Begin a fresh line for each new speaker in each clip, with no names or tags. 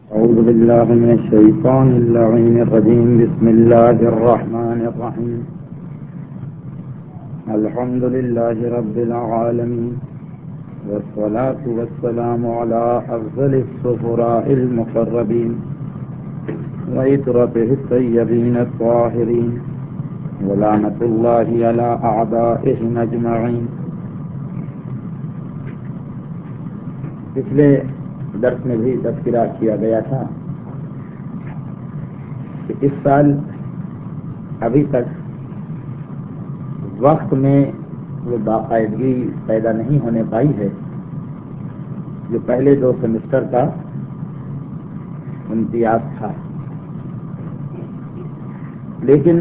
أعوذ بالله من الشيطان اللعين الرجيم. بسم الله الرحمن الرحيم. الحمد لله رب العالمين، والصلاة والسلام على أفضل السفراء المقربين وإطرته الطيبين الطاهرين، ولعنة الله على أعدائهم أجمعين. پچھلے درس میں بھی تذکرہ کیا گیا تھا کہ اس سال ابھی تک وقت میں وہ باقاعدگی پیدا نہیں ہونے پائی ہے جو پہلے 2 سیمسٹر کا امتیاز تھا. لیکن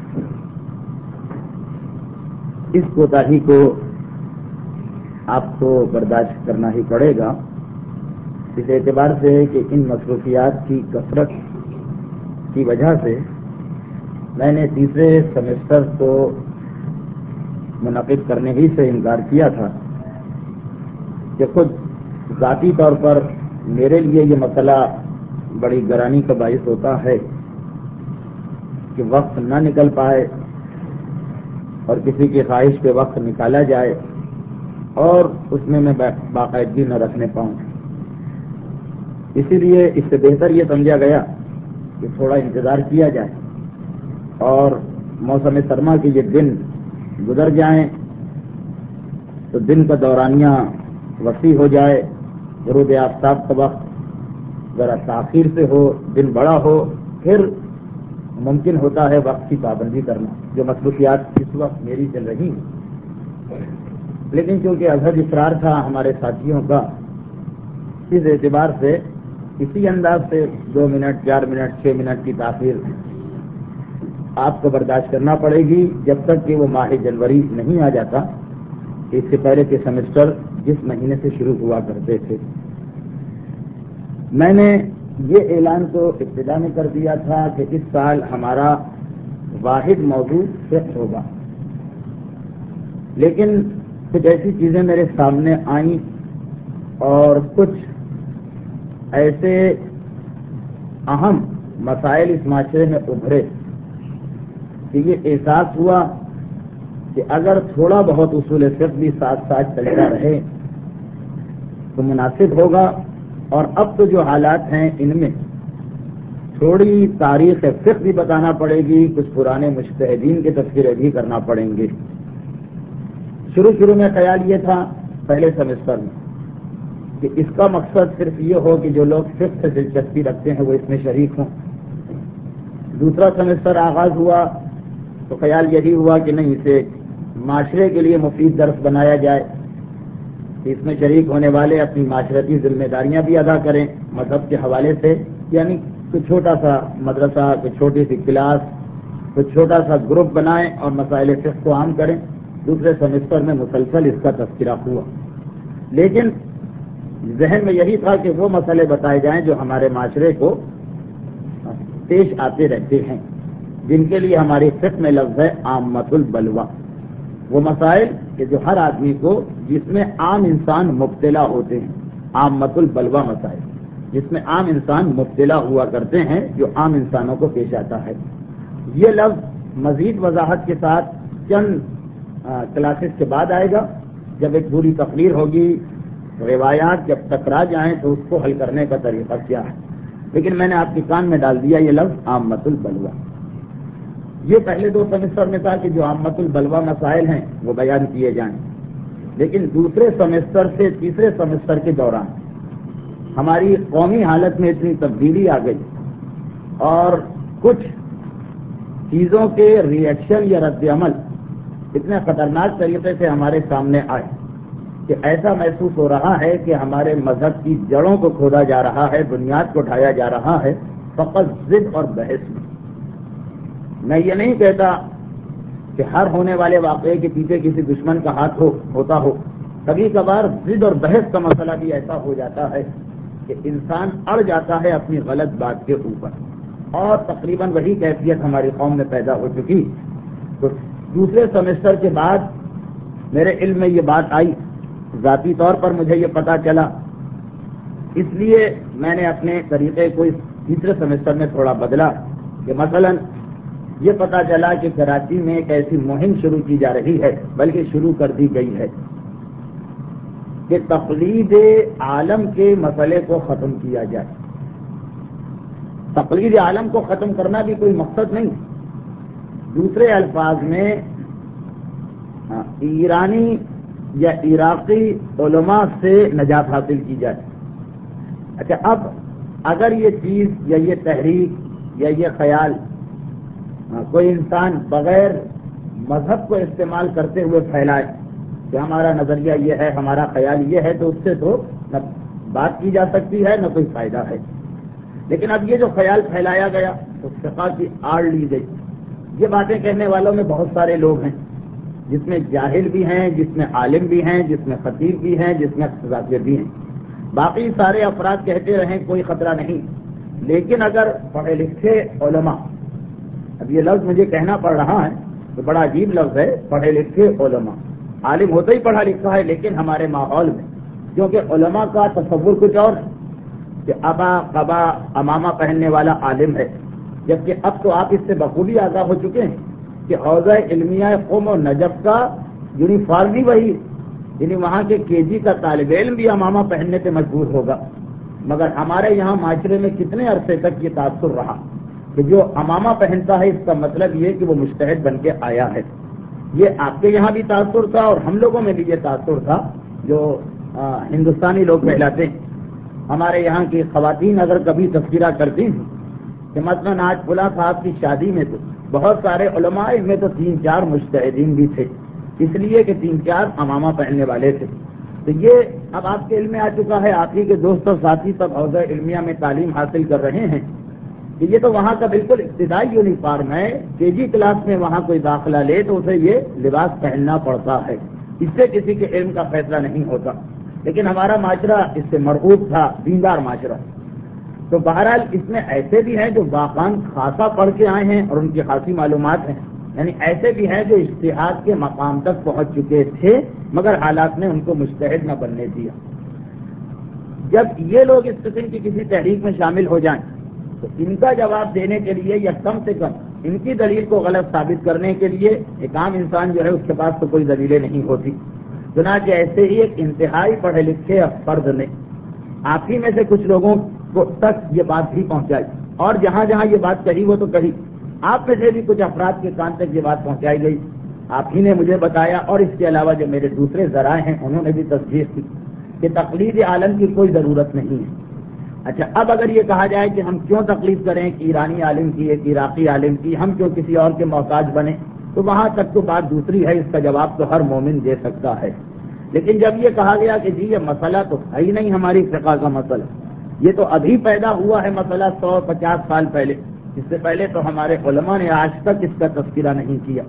اس کوتاہی کو آپ کو برداشت کرنا ہی پڑے گا، اس اعتبار سے کہ ان مصروفیات کی کثرت کی وجہ سے میں نے تیسرے سیمسٹر کو منعقد کرنے ہی سے انکار کیا تھا کہ خود ذاتی طور پر میرے لیے یہ مسئلہ بڑی گرانی کا باعث ہوتا ہے کہ وقت نہ نکل پائے اور کسی کی خواہش پہ وقت نکالا جائے اور اس میں باقاعدگی نہ رکھنے پاؤں. اسی لیے اس سے بہتر یہ سمجھا گیا کہ تھوڑا انتظار کیا جائے اور موسم سرما کے یہ دن گزر جائیں تو دن کا دورانیہ وسیع ہو جائے، غروب آفتاب کا وقت ذرا تاخیر سے ہو، دن بڑا ہو، پھر ممکن ہوتا ہے وقت کی پابندی کرنا جو مصروفیات اس وقت میری چل رہی ہیں. لیکن چونکہ اظہر اصرار تھا ہمارے ساتھیوں کا، اس اعتبار سے اسی انداز سے 2 منٹ 4 منٹ 6 منٹ کی تاخیر آپ کو برداشت کرنا پڑے گی جب تک کہ وہ ماہ جنوری نہیں آ جاتا. اس سے پہلے کے سیمسٹر جس مہینے سے شروع ہوا کرتے تھے. میں نے یہ اعلان تو ابتدا میں کر دیا تھا کہ اس سال ہمارا واحد موضوع فقہ ہوگا، لیکن کچھ ایسی چیزیں میرے سامنے آئیں اور کچھ ایسے اہم مسائل اس معاشرے میں ابھرے کہ یہ احساس ہوا کہ اگر تھوڑا بہت اصول فقہ بھی ساتھ ساتھ چلتا رہے تو مناسب ہوگا. اور اب تو جو حالات ہیں ان میں تھوڑی تاریخ فقہ بھی بتانا پڑے گی، کچھ پرانے مجتہدین کے تذکرے بھی کرنا پڑیں گے. شروع میں خیال یہ تھا پہلے سیمسٹر میں کہ اس کا مقصد صرف یہ ہو کہ جو لوگ فقہ سے دلچسپی رکھتے ہیں وہ اس میں شریک ہوں. دوسرا سیمسٹر آغاز ہوا تو خیال یہی ہوا کہ نہیں، اسے معاشرے کے لیے مفید درس بنایا جائے کہ اس میں شریک ہونے والے اپنی معاشرتی ذمہ داریاں بھی ادا کریں مذہب کے حوالے سے، یعنی کوئی چھوٹا سا مدرسہ، کوئی چھوٹی سی کلاس، کوئی چھوٹا سا گروپ بنائیں اور مسائل فقہ کو عام کریں. دوسرے سیمسٹر میں مسلسل اس کا تذکرہ ہوا، لیکن ذہن میں یہی تھا کہ وہ مسئلے بتائے جائیں جو ہمارے معاشرے کو پیش آتے رہتے ہیں، جن کے لیے ہماری فقہ میں لفظ ہے عامۃ البلوہ. وہ مسائل کہ جو ہر آدمی کو، جس میں عام انسان مبتلا ہوتے ہیں، عامۃ البلوہ مسائل جس میں عام انسان مبتلا ہوا کرتے ہیں، جو عام انسانوں کو پیش آتا ہے. یہ لفظ مزید وضاحت کے ساتھ چند کلاسز کے بعد آئے گا، جب ایک پوری تقریر ہوگی، روایات جب ٹکرا جائیں تو اس کو حل کرنے کا طریقہ کیا ہے. لیکن میں نے آپ کے کان میں ڈال دیا یہ لفظ عامۃ البلوہ. یہ پہلے 2 سیمسٹر میں تھا کہ جو عامۃ البلوہ مسائل ہیں وہ بیان کیے جائیں. لیکن دوسرے سیمسٹر سے تیسرے سیمسٹر کے دوران ہماری قومی حالت میں اتنی تبدیلی آ گئی اور کچھ چیزوں کے ری ایکشن یا رد عمل اتنے خطرناک طریقے سے ہمارے سامنے آئے کہ ایسا محسوس ہو رہا ہے کہ ہمارے مذہب کی جڑوں کو کھودا جا رہا ہے، بنیاد کو اٹھایا جا رہا ہے فقط ضد اور بحث میں. میں یہ نہیں کہتا کہ ہر ہونے والے واقعے کے پیچھے کسی دشمن کا ہاتھ ہوتا ہو. کبھی کبھار ضد اور بحث کا مسئلہ بھی ایسا ہو جاتا ہے کہ انسان اڑ جاتا ہے اپنی غلط بات کے اوپر، اور تقریباً وہی کیفیت ہماری قوم میں پیدا ہو چکی. تو دوسرے سیمسٹر کے بعد میرے علم میں یہ بات آئی، ذاتی طور پر مجھے یہ پتا چلا اس لیے میں نے اپنے طریقے کو اس تیسرے سیمسٹر میں تھوڑا بدلا کہ مثلا یہ پتا چلا کہ کراچی میں ایک ایسی مہم شروع کی جا رہی ہے، بلکہ شروع کر دی گئی ہے کہ تقلید عالم کے مسئلے کو ختم کیا جائے۔ تقلید عالم کو ختم کرنا بھی کوئی مقصد نہیں، دوسرے الفاظ میں ایرانی یا عراقی علماء سے نجات حاصل کی جائے۔ اچھا، اب اگر یہ چیز یا یہ تحریک یا یہ خیال کوئی انسان بغیر مذہب کو استعمال کرتے ہوئے پھیلائے کہ ہمارا نظریہ یہ ہے، ہمارا خیال یہ ہے، تو اس سے تو نہ بات کی جا سکتی ہے نہ کوئی فائدہ ہے۔ لیکن اب یہ جو خیال پھیلایا گیا تو فقہ کی آڑ لی گئی۔ یہ باتیں کہنے والوں میں بہت سارے لوگ ہیں، جس میں جاہل بھی ہیں، جس میں عالم بھی ہیں، جس میں خطیب بھی ہیں، جس میں ذاکر بھی ہیں۔ باقی سارے افراد کہتے رہیں کوئی خطرہ نہیں، لیکن اگر پڑھے لکھے علماء، اب یہ لفظ مجھے کہنا پڑ رہا ہے تو بڑا عجیب لفظ ہے، پڑھے لکھے علماء، عالم ہوتا ہی پڑھا لکھا ہے، لیکن ہمارے ماحول میں کیونکہ علماء کا تصور کچھ اور ہے کہ ابا قبا امامہ پہننے والا عالم ہے، جبکہ اب تو آپ اس سے بخوبی آگاہ ہو چکے ہیں کہ حوزہ علمیہ قم و نجف کا یونیفارم بھی وہی، یعنی وہاں کے کے جی کا طالب علم بھی امامہ پہننے پہ مجبور ہوگا۔ مگر ہمارے یہاں معاشرے میں کتنے عرصے تک یہ تاثر رہا کہ جو امامہ پہنتا ہے اس کا مطلب یہ کہ وہ مجتہد بن کے آیا ہے۔ یہ آپ کے یہاں بھی تاثر تھا اور ہم لوگوں میں بھی یہ تاثر تھا جو ہندوستانی لوگ کہلاتے ہیں۔ ہمارے یہاں کی خواتین اگر کبھی تذکرہ کرتی ہیں کہ مثلاً آج فلاں صاحب کی شادی میں تو بہت سارے علماء، ان میں تو 3-4 مجتہدین بھی تھے، اس لیے کہ 3-4 امامہ پہننے والے تھے۔ تو یہ اب آپ کے علم میں آ چکا ہے، آپ ہی کے دوست اور ساتھی سب حوزہ علمیہ میں تعلیم حاصل کر رہے ہیں کہ یہ تو وہاں کا بالکل ابتدائی یونیفارم ہے، کے جی کلاس میں وہاں کوئی داخلہ لے تو اسے یہ لباس پہننا پڑتا ہے، اس سے کسی کے علم کا فیصلہ نہیں ہوتا۔ لیکن ہمارا معاشرہ اس سے مرعوب تھا، دیندار معاشرہ۔ تو بہرحال اس میں ایسے بھی ہیں جو باقاعدہ خاصا پڑھ کے آئے ہیں اور ان کی خاصی معلومات ہیں، یعنی ایسے بھی ہیں جو اجتہاد کے مقام تک پہنچ چکے تھے مگر حالات نے ان کو مجتہد نہ بننے دیا۔ جب یہ لوگ اس قسم کی کسی تحریک میں شامل ہو جائیں تو ان کا جواب دینے کے لیے یا کم سے کم ان کی دلیل کو غلط ثابت کرنے کے لیے ایک عام انسان جو ہے اس کے پاس تو کوئی دلیلیں نہیں ہوتی۔ چنانچہ ایسے ہی ایک انتہائی پڑھے لکھے فرد نے آپ ہی میں سے کچھ لوگوں کو تک یہ بات بھی پہنچائی، اور جہاں جہاں یہ بات کہی وہ تو کہی، آپ میں سے بھی کچھ افراد کے کان تک یہ بات پہنچائی گئی، آپ ہی نے مجھے بتایا، اور اس کے علاوہ جو میرے دوسرے ذرائع ہیں انہوں نے بھی تصدیق کی کہ تقلید عالم کی کوئی ضرورت نہیں ہے۔ اچھا، اب اگر یہ کہا جائے کہ ہم کیوں تقلید کریں کہ ایرانی عالم کی، ایک عراقی عالم کی، ہم کیوں کسی اور کے محتاج بنے، تو وہاں تک تو بات دوسری ہے، اس کا جواب تو ہر مومن دے سکتا ہے۔ لیکن جب یہ کہا گیا کہ جی یہ مسئلہ تو ہے ہی نہیں ہماری فقہ کا مسئلہ، یہ تو ابھی پیدا ہوا ہے مسئلہ 150 سال پہلے، اس سے پہلے تو ہمارے علماء نے آج تک اس کا تذکرہ نہیں کیا،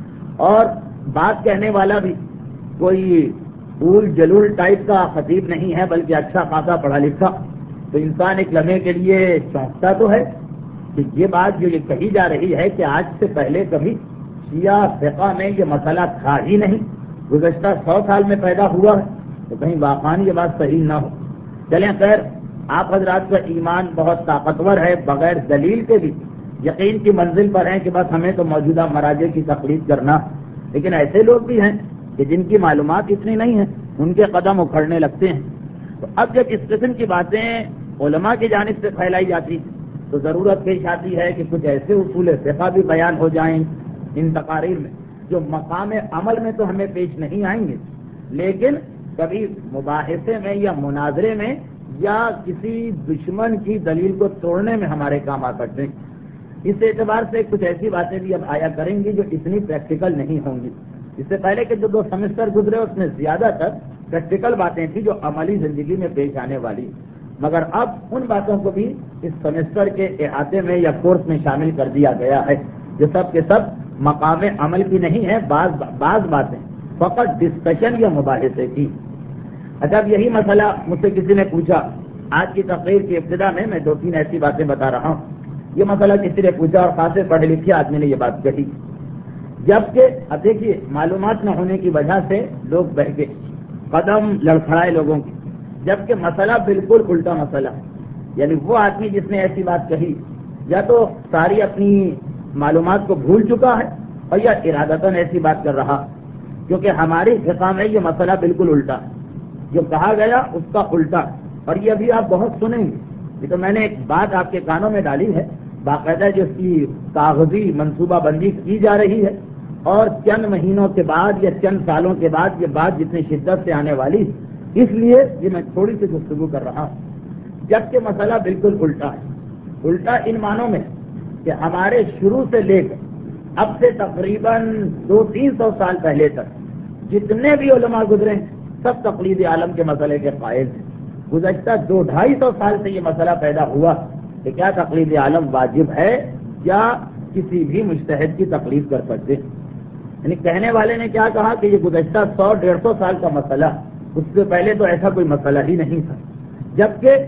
اور بات کہنے والا بھی کوئی پول جلول ٹائپ کا خطیب نہیں ہے بلکہ اچھا خاصا پڑھا لکھا، تو انسان ایک لمحے کے لیے چونکتا تو ہے کہ یہ بات جو یہ کہی جا رہی ہے کہ آج سے پہلے کبھی شیعہ فقہ میں یہ مسئلہ تھا ہی نہیں، گزشتہ 100 سال میں پیدا ہوا ہے، تو کہیں واقعی یہ بات صحیح نہ ہو۔ چلیں خیر، آپ حضرات کا ایمان بہت طاقتور ہے، بغیر دلیل کے بھی یقین کی منزل پر ہیں کہ بس ہمیں تو موجودہ مراجع کی تقلید کرنا، لیکن ایسے لوگ بھی ہیں کہ جن کی معلومات اتنی نہیں ہیں، ان کے قدم اکھڑنے لگتے ہیں۔ تو اب جب اس قسم کی باتیں علماء کی جانب سے پھیلائی جاتی تو ضرورت پیش آتی ہے کہ کچھ ایسے اصول فقہ بھی بیان ہو جائیں ان تقاریر میں جو مقام عمل میں تو ہمیں پیش نہیں آئیں گے، لیکن کبھی مباحثے میں یا مناظرے میں یا کسی دشمن کی دلیل کو توڑنے میں ہمارے کام آ سکتے ہیں۔ اس اعتبار سے کچھ ایسی باتیں بھی اب آیا کریں گی جو اتنی پریکٹیکل نہیں ہوں گی۔ اس سے پہلے کے جو 2 سیمسٹر گزرے اس میں زیادہ تر پریکٹیکل باتیں تھیں جو عملی زندگی میں پیش آنے والی، مگر اب ان باتوں کو بھی اس سیمسٹر کے احاطے میں یا کورس میں شامل کر دیا گیا ہے جو سب کے سب مقام عمل کی نہیں ہے، بعض باتیں فقط ڈسکشن یا مباحثے کی۔ اچھا، اب یہی مسئلہ مجھ سے کسی نے پوچھا آج کی تقریر کی ابتدا میں 2-3 ایسی باتیں بتا رہا ہوں۔ یہ مسئلہ کسی نے پوچھا اور خاصے پڑھے لکھے آدمی نے یہ بات کہی، جبکہ اب دیکھیے معلومات نہ ہونے کی وجہ سے لوگ بہکے، قدم لڑکھڑائے لوگوں کی جبکہ مسئلہ بالکل الٹا مسئلہ ہے. یعنی وہ آدمی جس نے ایسی بات کہی یا تو ساری اپنی معلومات کو بھول چکا ہے اور یا ارادتاً ایسی بات کر رہا، کیونکہ ہماری فقہ میں یہ مسئلہ بالکل الٹا ہے. جو کہا گیا اس کا الٹا، اور یہ ابھی آپ بہت سنیں گے. یہ تو میں نے ایک بات آپ کے کانوں میں ڈالی ہے، باقاعدہ جس کی کاغذی منصوبہ بندی کی جا رہی ہے، اور چند مہینوں کے بعد یا چند سالوں کے بعد یہ بات جتنی شدت سے آنے والی، اس لیے یہ میں تھوڑی سی گفتگو کر رہا ہوں. جبکہ مسئلہ بالکل الٹا ہے. الٹا ان معنوں میں کہ ہمارے شروع سے لے کر اب سے تقریباً 200-300 سال پہلے تک جتنے بھی علماء گزرے ہیں سب تقلید عالم کے مسئلے کے قائل ہیں. گزشتہ 200-250 سال سے یہ مسئلہ پیدا ہوا کہ کیا تقلید عالم واجب ہے یا کسی بھی مجتہد کی تقلید کر سکتے. یعنی کہنے والے نے کیا کہا کہ یہ گزشتہ 100-150 سال کا مسئلہ، اس سے پہلے تو ایسا کوئی مسئلہ ہی نہیں تھا. جبکہ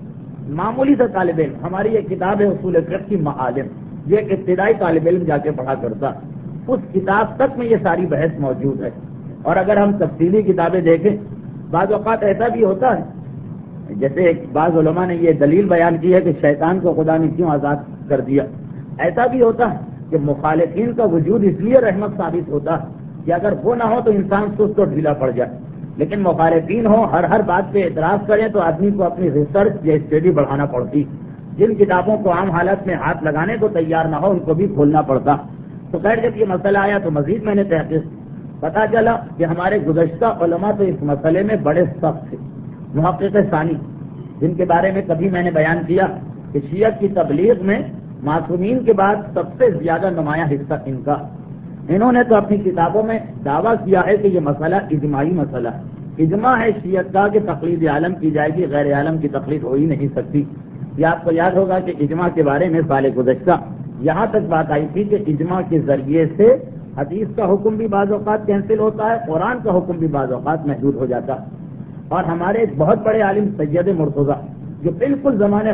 معمولی سا طالب علم، ہماری ایک کتاب ہے اصول فقہ کی معالم، یہ ایک ابتدائی طالب علم جا کے پڑھا کرتا، اس کتاب تک میں یہ ساری بحث موجود ہے. اور اگر ہم تفصیلی کتابیں دیکھیں، بعض اوقات ایسا بھی ہوتا ہے، جیسے بعض علماء نے یہ دلیل بیان کی ہے کہ شیطان کو خدا نے کیوں آزاد کر دیا. ایسا بھی ہوتا ہے کہ مخالفین کا وجود اس لیے رحمت ثابت ہوتا ہے کہ اگر وہ نہ ہو تو انسان سست و ڈھیلا پڑ جائے، لیکن مخالفین ہو ہر بات پہ اعتراض کریں تو آدمی کو اپنی ریسرچ یا اسٹڈی بڑھانا پڑتی. جن کتابوں کو عام حالت میں ہاتھ لگانے کو تیار نہ ہو ان کو بھی کھولنا پڑتا. تو خیر جب یہ مسئلہ آیا تو مزید میں نے تحقیق، پتا چلا کہ ہمارے گزشتہ علماء تو اس مسئلے میں بڑے سخت تھے. محقق ثانی، جن کے بارے میں کبھی میں نے بیان کیا کہ شیعت کی تبلیغ میں معصومین کے بعد سب سے زیادہ نمایاں حصہ ان کا، انہوں نے تو اپنی کتابوں میں دعویٰ کیا ہے کہ یہ مسئلہ اجماعی مسئلہ ہے. اجماع ہے شیعت کا کہ تقلید عالم کی جائے گی، غیر عالم کی تقلید ہو ہی نہیں سکتی. یہ آپ کو یاد ہوگا کہ اجماع کے بارے میں سال گزشتہ یہاں تک بات آئی تھی کہ اجماع کے ذریعے سے حدیث کا حکم بھی بعض اوقات کینسل ہوتا ہے، قرآن کا حکم بھی بعض اوقات محدود ہو جاتا ہے. اور ہمارے ایک بہت بڑے عالم سید مرتضیٰ، جو بالکل زمانے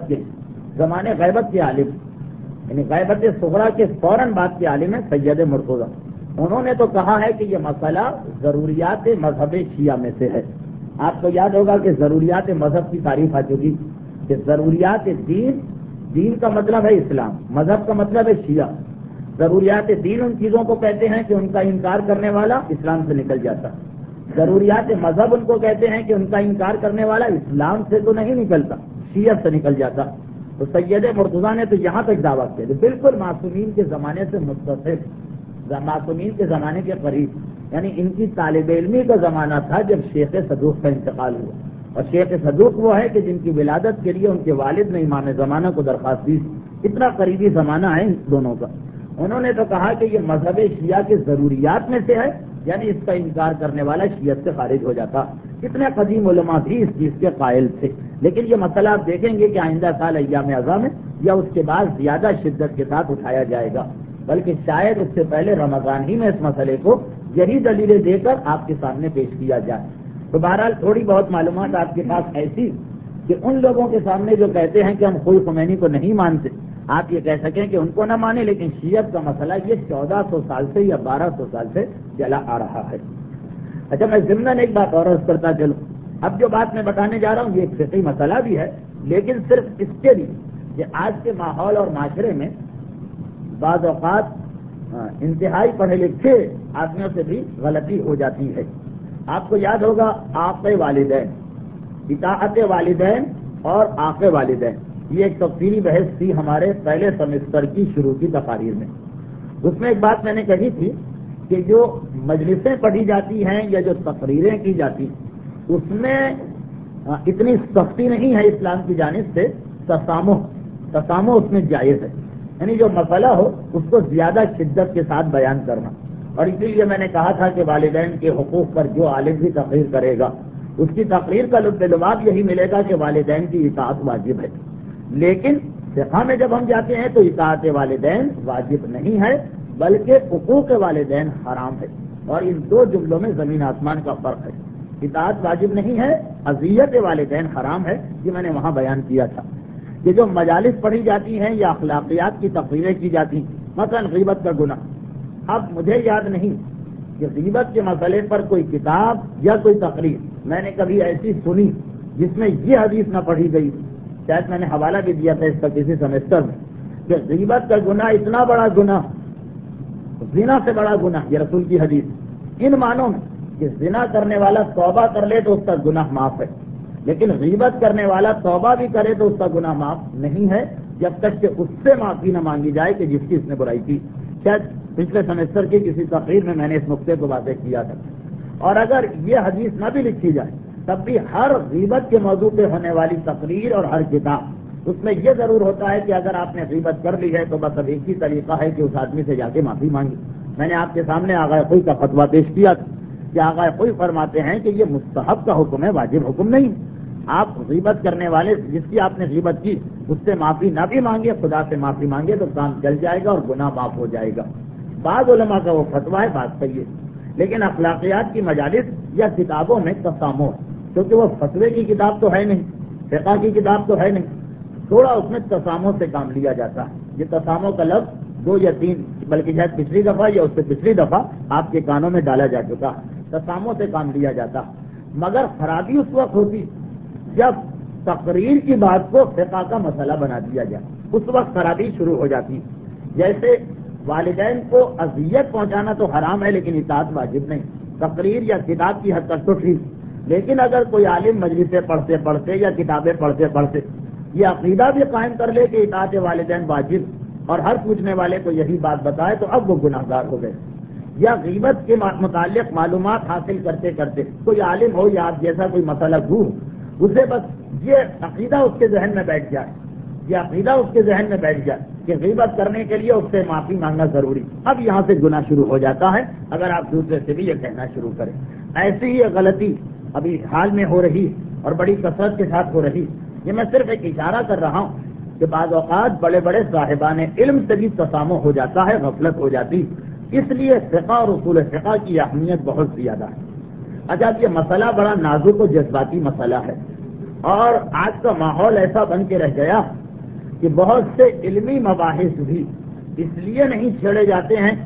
غیبت کے عالم، یعنی غیبت صغریٰ کے فوراً بعد کے عالم ہیں سید مرتضیٰ، انہوں نے تو کہا ہے کہ یہ مسئلہ ضروریات مذہب شیعہ میں سے ہے. آپ کو یاد ہوگا کہ ضروریات مذہب کی تعریف آ چکی کہ ضروریات دین کا مطلب ہے اسلام، مذہب کا مطلب ہے شیعہ. ضروریات دین ان چیزوں کو کہتے ہیں کہ ان کا انکار کرنے والا اسلام سے نکل جاتا. ضروریات مذہب ان کو کہتے ہیں کہ ان کا انکار کرنے والا اسلام سے تو نہیں نکلتا، شیعت سے نکل جاتا. تو سید مرتضیٰ نے تو یہاں تک دعویٰ کیا بالکل معصومین کے زمانے سے متصف، معصومین کے زمانے کے قریب، یعنی ان کی طالب علمی کا زمانہ تھا جب شیخ صدوق کا انتقال ہوا. اور شیخ صدوق وہ ہے کہ جن کی ولادت کے لیے ان کے والد نے امام زمانہ کو درخواست دی. اتنا قریبی زمانہ ہے ان دونوں کا. انہوں نے تو کہا کہ یہ مذہب شیعہ کے ضروریات میں سے ہے، یعنی اس کا انکار کرنے والا شیعت سے خارج ہو جاتا. کتنے قدیم علماء بھی اس چیز کے قائل تھے. لیکن یہ مسئلہ آپ دیکھیں گے کہ آئندہ سال ایام اعظم میں یا اس کے بعد زیادہ شدت کے ساتھ اٹھایا جائے گا، بلکہ شاید اس سے پہلے رمضان ہی میں اس مسئلے کو یہی دلیلیں دے کر آپ کے سامنے پیش کیا جائے. تو بہرحال تھوڑی بہت معلومات آپ کے پاس ایسی کہ ان لوگوں کے سامنے جو کہتے ہیں کہ ہم خوئی خمینی کو نہیں مانتے، آپ یہ کہہ سکیں کہ ان کو نہ مانیں، لیکن شیعت کا مسئلہ یہ 1400 سال سے یا 1200 سال سے چلا آ رہا ہے. اچھا، میں ضمناً ایک بات اور عرض کرتا چلوں. اب جو بات میں بتانے جا رہا ہوں یہ ایک فقہی مسئلہ بھی ہے، لیکن صرف اس کے لیے کہ آج کے ماحول اور معاشرے میں بعض اوقات انتہائی پڑھے لکھے آدمیوں سے بھی غلطی ہو جاتی ہے. آپ کو یاد ہوگا آقِ والدین، اطاعت والدین اور آقِ والدین، یہ ایک تفصیلی بحث تھی ہمارے پہلے سمسٹر کی شروع کی تقاریر میں. اس میں ایک بات میں نے کہی تھی کہ جو مجلسیں پڑھی جاتی ہیں یا جو تقریریں کی جاتی ہیں اس میں اتنی سختی نہیں ہے اسلام کی جانب سے، تسامح اس میں جائز ہے. یعنی جو مسئلہ ہو اس کو زیادہ شدت کے ساتھ بیان کرنا. اور اسی لیے میں نے کہا تھا کہ والدین کے حقوق پر جو عالم بھی تقریر کرے گا اس کی تقریر کا لطف لباب یہی ملے گا کہ والدین کی اطاعت واجب ہے. لیکن فقہ میں جب ہم جاتے ہیں تو اطاعت والدین واجب نہیں ہے بلکہ حقوق والدین حرام ہے. اور ان دو جملوں میں زمین آسمان کا فرق ہے. اطاعت واجب نہیں ہے، اذیت والدین حرام ہے. یہ میں نے وہاں بیان کیا تھا کہ جو مجالس پڑھی جاتی ہیں یا اخلاقیات کی تقریریں کی جاتی ہیں، مثلا غیبت کا گناہ، اب مجھے یاد نہیں کہ غیبت کے مسئلے پر کوئی کتاب یا کوئی تقریر میں نے کبھی ایسی سنی جس میں یہ حدیث نہ پڑھی گئی. شاید میں نے حوالہ بھی دیا تھا اس کا کسی سیمسٹر میں کہ غیبت کا گناہ اتنا بڑا گناہ، زنا سے بڑا گناہ، یہ رسول کی حدیث ان معنوں میں کہ زنا کرنے والا توبہ کر لے تو اس کا گناہ معاف ہے، لیکن غیبت کرنے والا توبہ بھی کرے تو اس کا گناہ معاف نہیں ہے جب تک کہ اس سے معافی نہ مانگی جائے کہ جس کی اس نے برائی کی. شاید پچھلے سیمسٹر کی کسی تقریر میں میں نے اس نقطے کو واضح کیا تھا. اور اگر یہ حدیث نہ بھی لکھی جائے تب بھی ہر غیبت کے موضوع پہ ہونے والی تقریر اور ہر کتاب اس میں یہ ضرور ہوتا ہے کہ اگر آپ نے غیبت کر لی ہے تو بس اب ایک ہی طریقہ ہے کہ اس آدمی سے جا کے معافی مانگی. میں نے آپ کے سامنے آغا خوئی کا فتویٰ پیش کیا تھا کہ آغا خوئی فرماتے ہیں کہ یہ مستحب کا حکم ہے، واجب حکم نہیں. آپ غیبت کرنے والے جس کی آپ نے غیبت کی اس سے معافی نہ بھی مانگے، خدا سے معافی مانگے تو کام چل جائے گا اور گناہ معاف ہو جائے گا. بعض علماء کا وہ فتویٰ ہے، بات صحیح ہے، لیکن اخلاقیات کی مجالس یا کتابوں میں تسامح، کیونکہ وہ فتوے کی کتاب تو ہے نہیں، فقہ کی کتاب تو ہے نہیں، تھوڑا اس میں تسامح سے کام لیا جاتا ہے. یہ تسامح کا لفظ 2 یا 3 بلکہ شاید پچھلی دفعہ یا اس سے پچھلی دفعہ آپ کے کانوں میں ڈالا جا چکا ہے. تسامح سے کام لیا جاتا، مگر خرابی اس وقت ہوتی جب تقریر کی بات کو فقہ کا مسئلہ بنا دیا جائے، اس وقت خرابی شروع ہو جاتی. جیسے والدین کو اذیت پہنچانا تو حرام ہے لیکن اطاعت واجب نہیں، تقریر یا کتاب کی حد تک تو ٹھیک، لیکن اگر کوئی عالم مجلسیں پڑھتے پڑھتے یا کتابیں پڑھتے پڑھتے یہ عقیدہ بھی قائم کر لے کہ اطاعت والدین واجب اور ہر پوچھنے والے کو یہی بات بتائے تو اب وہ گناہ گار ہو گئے. یا غیبت کے متعلق معلومات حاصل کرتے کرتے کوئی عالم ہو یا آپ جیسا کوئی مسئلہ گو اسے بس یہ عقیدہ اس کے ذہن میں بیٹھ جائے، یہ عقیدہ اس کے ذہن میں بیٹھ جائے کہ غیبت کرنے کے لیے اس سے معافی مانگنا ضروری، اب یہاں سے گناہ شروع ہو جاتا ہے اگر آپ دوسرے سے بھی یہ کہنا شروع کریں. ایسی ہی غلطی ابھی حال میں ہو رہی اور بڑی کثرت کے ساتھ ہو رہی. یہ میں صرف ایک اشارہ کر رہا ہوں کہ بعض اوقات بڑے بڑے صاحبان علم سے بھی تسامح ہو جاتا ہے، غفلت ہو جاتی. اس لیے فقہ اور اصول فقہ کی اہمیت بہت زیادہ ہے. اچھا، یہ مسئلہ بڑا نازک و جذباتی مسئلہ ہے اور آج کا ماحول ایسا بن کے رہ گیا کہ بہت سے علمی مباحث بھی اس لیے نہیں چھیڑے جاتے ہیں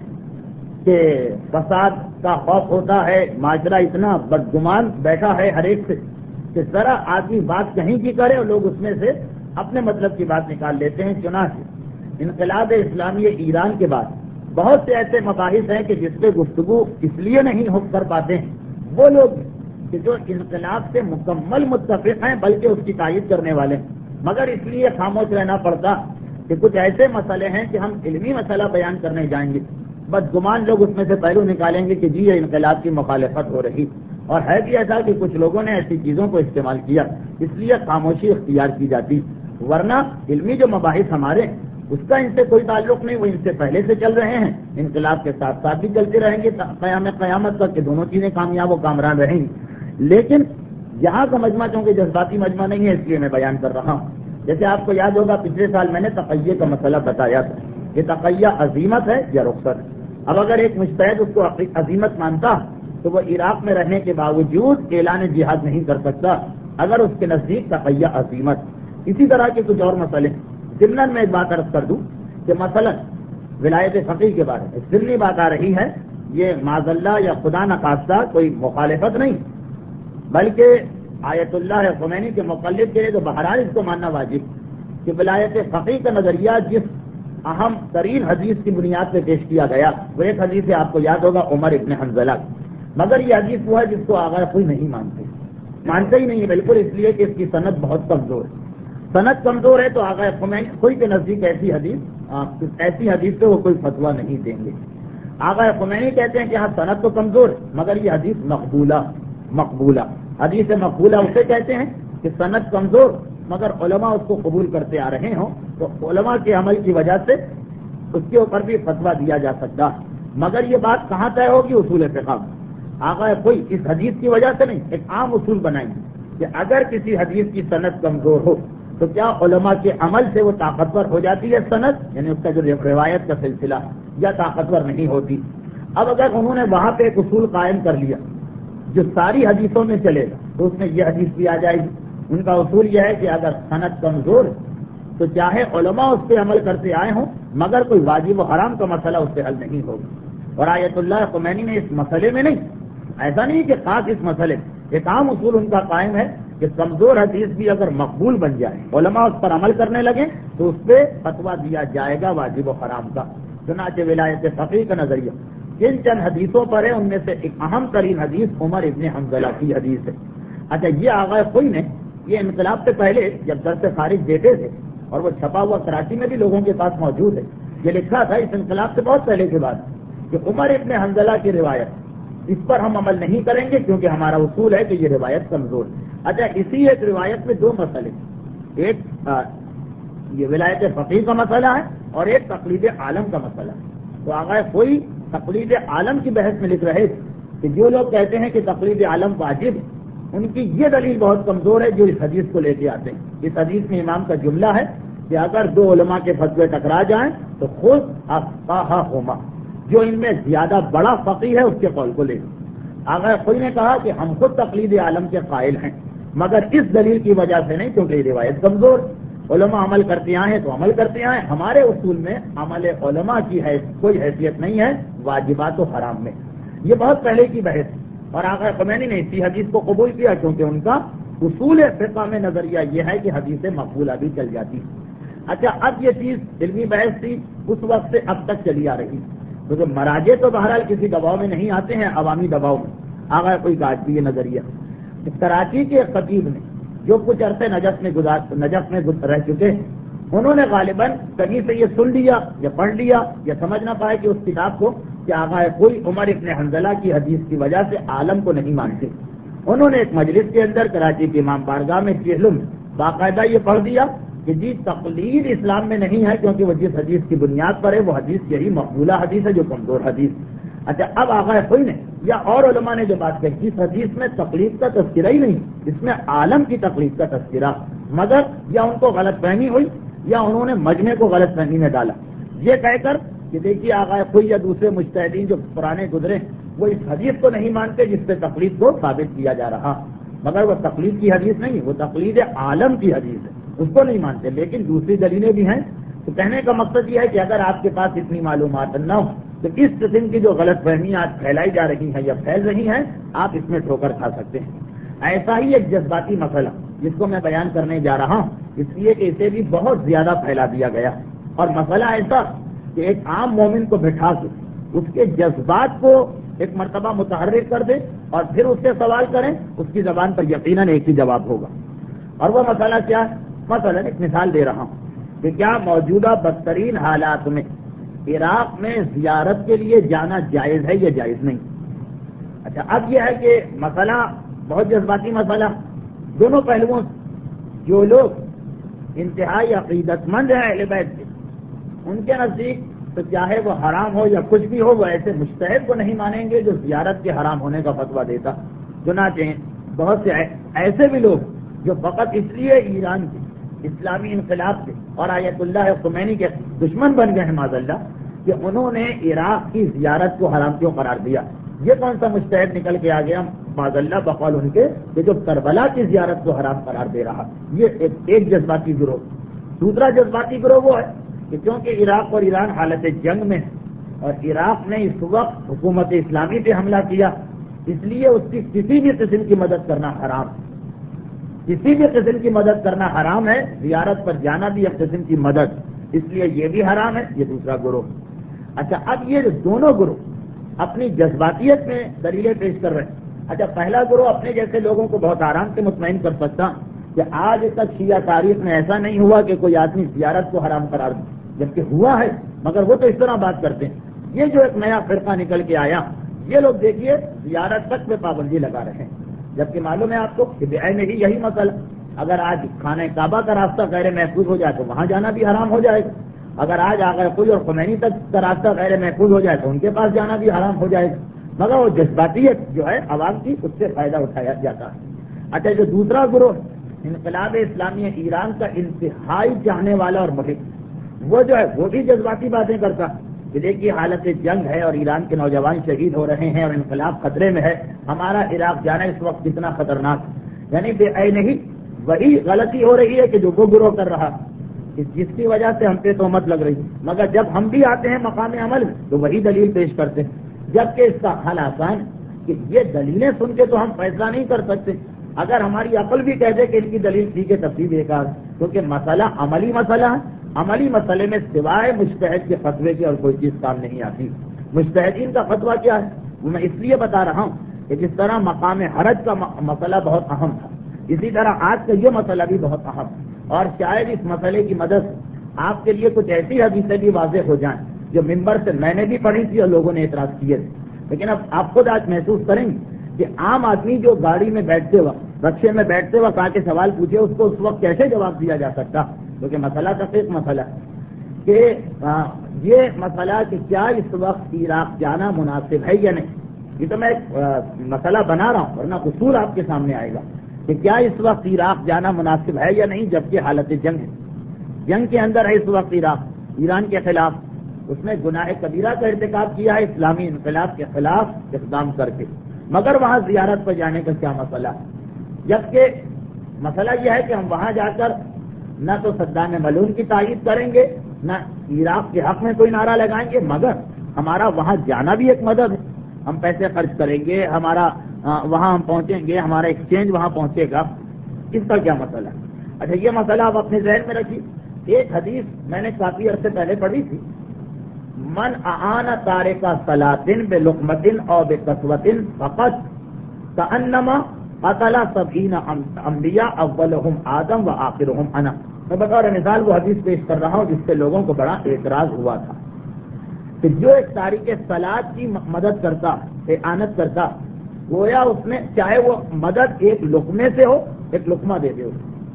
کہ فساد کا خوف ہوتا ہے، معاشرہ اتنا بدگمان بیٹھا ہے ہر ایک سے کہ ذرا آدمی بات کہیں کی کرے اور لوگ اس میں سے اپنے مطلب کی بات نکال لیتے ہیں. چنانچہ انقلاب اسلامی ایران کے بعد بہت سے ایسے مباحث ہیں کہ جس پہ گفتگو اس لیے نہیں ہو کر پاتے ہیں وہ لوگ کہ جو انقلاب سے مکمل متفق ہیں بلکہ اس کی تائید کرنے والے ہیں، مگر اس لیے خاموش رہنا پڑتا کہ کچھ ایسے مسئلے ہیں کہ ہم علمی مسئلہ بیان کرنے جائیں گے، بدگمان لوگ اس میں سے پہلو نکالیں گے کہ جی یہ انقلاب کی مخالفت ہو رہی. اور ہے بھی ایسا کہ کچھ لوگوں نے ایسی چیزوں کو استعمال کیا، اس لیے خاموشی اختیار کی جاتی. ورنہ علمی جو مباحث ہمارے اس کا ان سے کوئی تعلق نہیں، وہ ان سے پہلے سے چل رہے ہیں، انقلاب کے ساتھ ساتھ بھی چلتے رہیں گے قیامت تک کہ دونوں چیزیں کامیاب و کامران رہیں گی. لیکن یہاں کا مجمع چونکہ جذباتی مجمع نہیں ہے اس لیے میں بیان کر رہا ہوں. جیسے آپ کو یاد ہوگا پچھلے سال میں نے تقیہ کا مسئلہ بتایا تھا کہ تقیہ عزیمت ہے یا رخصت. اب اگر ایک مجتہد اس کو عزیمت مانتا تو وہ عراق میں رہنے کے باوجود اعلان جہاد نہیں کر سکتا اگر اس کے نزدیک تقیہ عزیمت. اسی طرح کے کچھ اور مسئلے ضمن میں ایک بات عرض کر دوں کہ مثلا ولایت فقیہ کے بارے میں ضمنی بات آ رہی ہے، یہ معاذ اللہ یا خدا نخواستہ کوئی مخالفت نہیں بلکہ آیت اللہ خمینی کے مقلد کے لیے تو بہرحال اس کو ماننا واجب کہ ولایت فقیہ کا نظریہ جس اہم ترین حدیث کی بنیاد پہ پیش کیا گیا وہ ایک حدیث ہے، آپ کو یاد ہوگا عمر ابن حنظلہ. مگر یہ حدیث وہ ہے جس کو آغا کوئی نہیں مانتے ہی نہیں ہے بالکل، اس لیے کہ اس کی سند بہت کمزور ہے. سند کمزور ہے تو آغا خمینی کوئی کے نزدیک ایسی حدیث پہ وہ کوئی فتویٰ نہیں دیں گے. آغا خمینی کہتے ہیں کہ ہاں سند تو کمزور ہے مگر یہ حدیث مقبولہ حدیث مقبولہ اسے کہتے ہیں کہ سند کمزور مگر علماء اس کو قبول کرتے آ رہے ہوں تو علماء کے عمل کی وجہ سے اس کے اوپر بھی فتویٰ دیا جا سکتا ہے. مگر یہ بات کہاں طے ہوگی؟ اصول فقہ. آغا کوئی اس حدیث کی وجہ سے نہیں، ایک عام اصول بنائیں گے کہ اگر کسی حدیث کی سند کمزور ہو تو کیا علماء کے عمل سے وہ طاقتور ہو جاتی ہے سند، یعنی اس کا جو روایت کا سلسلہ یا طاقتور نہیں ہوتی. اب اگر انہوں نے وہاں پہ ایک اصول قائم کر لیا جو ساری حدیثوں میں چلے گا تو اس میں یہ حدیث بھی آ جائے گی. ان کا اصول یہ ہے کہ اگر سند کمزور تو چاہے علماء اس پہ عمل کرتے آئے ہوں مگر کوئی واجب و حرام کا مسئلہ اس سے حل نہیں ہوگا. اور آیت اللہ خمینی نے اس مسئلے میں نہیں، ایسا نہیں کہ خاص اس مسئلے، ایک عام اصول ان کا قائم ہے کہ کمزور حدیث بھی اگر مقبول بن جائے، علماء اس پر عمل کرنے لگے تو اس پہ فتویٰ دیا جائے گا واجب و حرام کا۔ چنانچہ ولایت فقیہ کا نظریہ جن چند حدیثوں پر ہے ان میں سے ایک اہم ترین حدیث عمر ابن حنظلہ کی حدیث ہے۔ اچھا، یہ آغا خوئی نے یہ انقلاب سے پہلے جب در سے خارج دیتے تھے اور وہ چھپا ہوا کراچی میں بھی لوگوں کے پاس موجود ہے، یہ لکھا تھا اس انقلاب سے بہت پہلے کے بعد کہ عمر ابن حنظلہ کی روایت اس پر ہم عمل نہیں کریں گے کیونکہ ہمارا اصول ہے کہ یہ روایت کمزور ہے۔ اچھا، اسی ایک روایت میں دو مسئلے، ایک یہ ولایت فقیہ کا مسئلہ ہے اور ایک تقلید عالم کا مسئلہ ہے۔ تو آغا کوئی تقلید عالم کی بحث میں لکھ رہے تھے کہ جو لوگ کہتے ہیں کہ تقلید عالم واجب ہے ان کی یہ دلیل بہت کمزور ہے جو اس حدیث کو لے کے آتے ہیں۔ اس حدیث میں امام کا جملہ ہے کہ اگر دو علماء کے فتوے ٹکرا جائیں تو خود افقاہہما، جو ان میں زیادہ بڑا فقیہ ہے اس کے قول کو لے لیں۔ آغا کوئی نے کہا کہ ہم خود تقلید عالم کے قائل ہیں مگر اس دلیل کی وجہ سے نہیں کیونکہ یہ روایت کمزور، علماء عمل کرتے آئے ہیں تو عمل کرتے آئے، ہمارے اصول میں عمل علماء کی کوئی حیثیت نہیں ہے واجبات و حرام میں۔ یہ بہت پہلے کی بحث ہے اور آغا خمینی نے اسی حدیث کو قبول کیا کیونکہ ان کا اصول فقہ میں نظریہ یہ ہے کہ حدیث مقبولہ بھی چل جاتی ہے۔ اچھا، اب یہ چیز علمی بحث تھی اس وقت سے اب تک چلی آ رہی، کیونکہ مراجع تو بہرحال کسی دباؤ میں نہیں آتے ہیں، عوامی دباؤ میں آغا کوئی کا آج بھی یہ نظریہ۔ کراچی کے خطیب نے جو کچھ عرصے نجف میں رہ چکے ہیں انہوں نے غالباً کہیں سے یہ سن لیا یا پڑھ لیا یا سمجھ نہ پائے کہ اس کتاب کو کہ آغا کوئی عمر ابن حنظلہ کی حدیث کی وجہ سے عالم کو نہیں مانتے۔ انہوں نے ایک مجلس کے اندر کراچی کے امام بارگاہ میں چہلم باقاعدہ یہ پڑھ دیا کہ جی تقلید اسلام میں نہیں ہے کیونکہ وہ جس حدیث کی بنیاد پر ہے وہ حدیث یہی مقبولہ حدیث ہے جو کمزور حدیث۔ اچھا، اب آغا کوئی نے یا اور علماء نے جو بات کہی اس حدیث میں تقلید کا تذکرہ ہی نہیں، اس میں عالم کی تقلید کا تذکرہ، مگر یا ان کو غلط فہمی ہوئی یا انہوں نے مجمع کو غلط فہمی میں ڈالا یہ کہہ کر کہ دیکھیے آغا کوئی یا دوسرے مجتہدین جو پرانے گزرے وہ اس حدیث کو نہیں مانتے جس سے تقلید کو ثابت کیا جا رہا، مگر وہ تقلید کی حدیث نہیں، وہ تقلید عالم کی حدیث ہے، اس کو نہیں مانتے۔ لیکن دوسری دلیلیں بھی ہیں، تو کہنے کا مقصد یہ ہے کہ اگر آپ کے پاس اتنی معلومات نہ ہو تو اس قسم کی جو غلط فہمیاں آج پھیلائی جا رہی ہیں یا پھیل رہی ہیں آپ اس میں ٹھوکر کھا سکتے ہیں۔ ایسا ہی ایک جذباتی مسئلہ جس کو میں بیان کرنے جا رہا ہوں اس لیے کہ اسے بھی بہت زیادہ پھیلا دیا گیا، اور مسئلہ ایسا کہ ایک عام مومن کو بٹھا کے اس کے جذبات کو ایک مرتبہ متحرک کر دے اور پھر اس سے سوال کریں اس کی زبان پر یقیناً ایک ہی جواب ہوگا۔ اور وہ مسئلہ کیا ہے؟ مثلا ایک مثال دے رہا ہوں کہ کیا موجودہ بدترین حالات میں عراق میں زیارت کے لیے جانا جائز ہے یا جائز نہیں؟ اچھا، اب یہ ہے کہ مسئلہ بہت جذباتی مسئلہ، دونوں پہلوؤں جو لوگ انتہائی عقیدت مند ہیں اہل بیت کے ان کے نزدیک تو چاہے وہ حرام ہو یا کچھ بھی ہو وہ ایسے مجتہد کو نہیں مانیں گے جو زیارت کے حرام ہونے کا فتویٰ دیتا۔ چنانچہ بہت سے ایسے بھی لوگ جو فقط اس لیے ایران کے اسلامی انقلاب کے اور آیت اللہ خمینی کے دشمن بن گئے ہیں معاذ اللہ کہ انہوں نے عراق کی زیارت کو حرام کیوں قرار دیا، یہ کون سا مجتہد نکل کے آ گیا معاذ اللہ بقول ان کے کہ جو کربلا کی زیارت کو حرام قرار دے رہا؟ یہ ایک جذباتی گروہ۔ دوسرا جذباتی گروہ وہ ہے کہ کیونکہ عراق اور ایران حالت جنگ میں ہے اور عراق نے اس وقت حکومت اسلامی پہ حملہ کیا اس لیے اس کی کسی بھی قسم کی مدد کرنا حرام، کسی بھی قسم کی مدد کرنا حرام ہے، زیارت پر جانا بھی ایک قسم کی مدد، اس لیے یہ بھی حرام ہے۔ یہ دوسرا گروہ۔ اچھا، اب یہ دونوں گروہ اپنی جذباتیت میں دلیلیں پیش کر رہے ہیں۔ اچھا، پہلا گروہ اپنے جیسے لوگوں کو بہت آرام سے مطمئن کر سکتا کہ آج تک شیعہ تاریخ میں ایسا نہیں ہوا کہ کوئی آدمی زیارت کو حرام قرار دے، جبکہ ہوا ہے، مگر وہ تو اس طرح بات کرتے ہیں۔ یہ جو ایک نیا فرقہ نکل کے آیا یہ لوگ دیکھیے زیارت تک میں پابندی لگا رہے ہیں، جبکہ معلوم ہے آپ کو کہ بے میں ہی یہی مسئلہ، اگر آج خانہ کعبہ کا راستہ غیر محفوظ ہو جائے تو وہاں جانا بھی حرام ہو جائے گا، اگر آج آغا کوئی اور خمینی تک کا راستہ غیر محفوظ ہو جائے تو ان کے پاس جانا بھی حرام ہو جائے گا، مگر وہ جذباتیت جو ہے عوام کی اس سے فائدہ اٹھایا جاتا ہے۔ اچھا، جو دوسرا گروہ انقلاب اسلامی ایران کا انتہائی چاہنے والا اور محب، وہ جو ہے وہ بھی جذباتی باتیں کرتا کہ دیکھیے حالت جنگ ہے اور ایران کے نوجوان شہید ہو رہے ہیں اور انقلاب خطرے میں ہے، ہمارا عراق جانا اس وقت کتنا خطرناک، یعنی بے نہیں وہی غلطی ہو رہی ہے کہ جو وہ گروہ کر رہا جس کی وجہ سے ہم پہ تہمت لگ رہی، مگر جب ہم بھی آتے ہیں مقام عمل تو وہی دلیل پیش کرتے ہیں، جبکہ اس کا حل آسان کہ یہ دلیلیں سن کے تو ہم فیصلہ نہیں کر سکتے اگر ہماری عقل بھی کہہ دے کہ ان کی دلیل ٹھیک ہے تب بھی بیکار، کیونکہ مسئلہ عملی مسئلہ ہے. عملی مسئلے میں سوائے مجتہد کے فتوے کی اور کوئی چیز کام نہیں آتی. مجتہدین کا فتویٰ کیا ہے وہ میں اس لیے بتا رہا ہوں کہ جس طرح مقام حرج کا مسئلہ بہت اہم تھا، اسی طرح آج کا یہ مسئلہ بھی بہت اہم ہے. اور شاید اس مسئلے کی مدد سے آپ کے لیے کچھ ایسی حدیثیں بھی واضح ہو جائیں جو منبر سے میں نے بھی پڑھی تھی اور لوگوں نے اعتراض کیے تھے. لیکن اب آپ خود آج محسوس کریں گے کہ عام آدمی جو گاڑی میں بیٹھتے وقت، رکشے میں بیٹھتے وقت آ کے سوال پوچھے اس کو اس وقت کیسے جواب دیا جا سکتا؟ کیونکہ مسئلہ تفریق مسئلہ ہے کہ یہ مسئلہ کہ کیا اس وقت عراق جانا مناسب ہے یا نہیں. یہ تو میں ایک مسئلہ بنا رہا ہوں، ورنہ اصول آپ کے سامنے آئے گا کہ کیا اس وقت عراق جانا مناسب ہے یا نہیں، جبکہ حالت جنگ ہے. جنگ کے اندر ہے اس وقت عراق، ایران کے خلاف. اس نے گناہ کبیرہ کا ارتکاب کیا ہے اسلامی انقلاب کے خلاف اقدام کر کے، مگر وہاں زیارت پر جانے کا کیا مسئلہ ہے؟ جبکہ مسئلہ یہ ہے کہ ہم وہاں جا کر نہ تو صدام ملعون کی تائید کریں گے، نہ عراق کے حق میں کوئی نعرہ لگائیں گے، مگر ہمارا وہاں جانا بھی ایک مدد ہے. ہم پیسے خرچ کریں گے، ہمارا وہاں ہم پہنچیں گے، ہمارا ایکسچینج وہاں پہنچے گا. اس کا کیا مسئلہ ہے؟ اچھا یہ مسئلہ آپ اپنے ذہن میں رکھیے. ایک حدیث میں نے کافی عرصے پہلے پڑھی تھی، من اعان تارک صلاۃ بلقمۃ او بکسوۃ فقط کانما قتل 70 انبیاء اولهم آدم و آخرهم انا. میں بطور مثال وہ حدیث پیش کر رہا ہوں جس سے لوگوں کو بڑا اعتراض ہوا تھا کہ جو ایک تارک صلاۃ کی مدد کرتا، اعانت کرتا، گویا اس نے چاہے وہ مدد ایک لقمے سے ہو، ایک لقمہ دے دے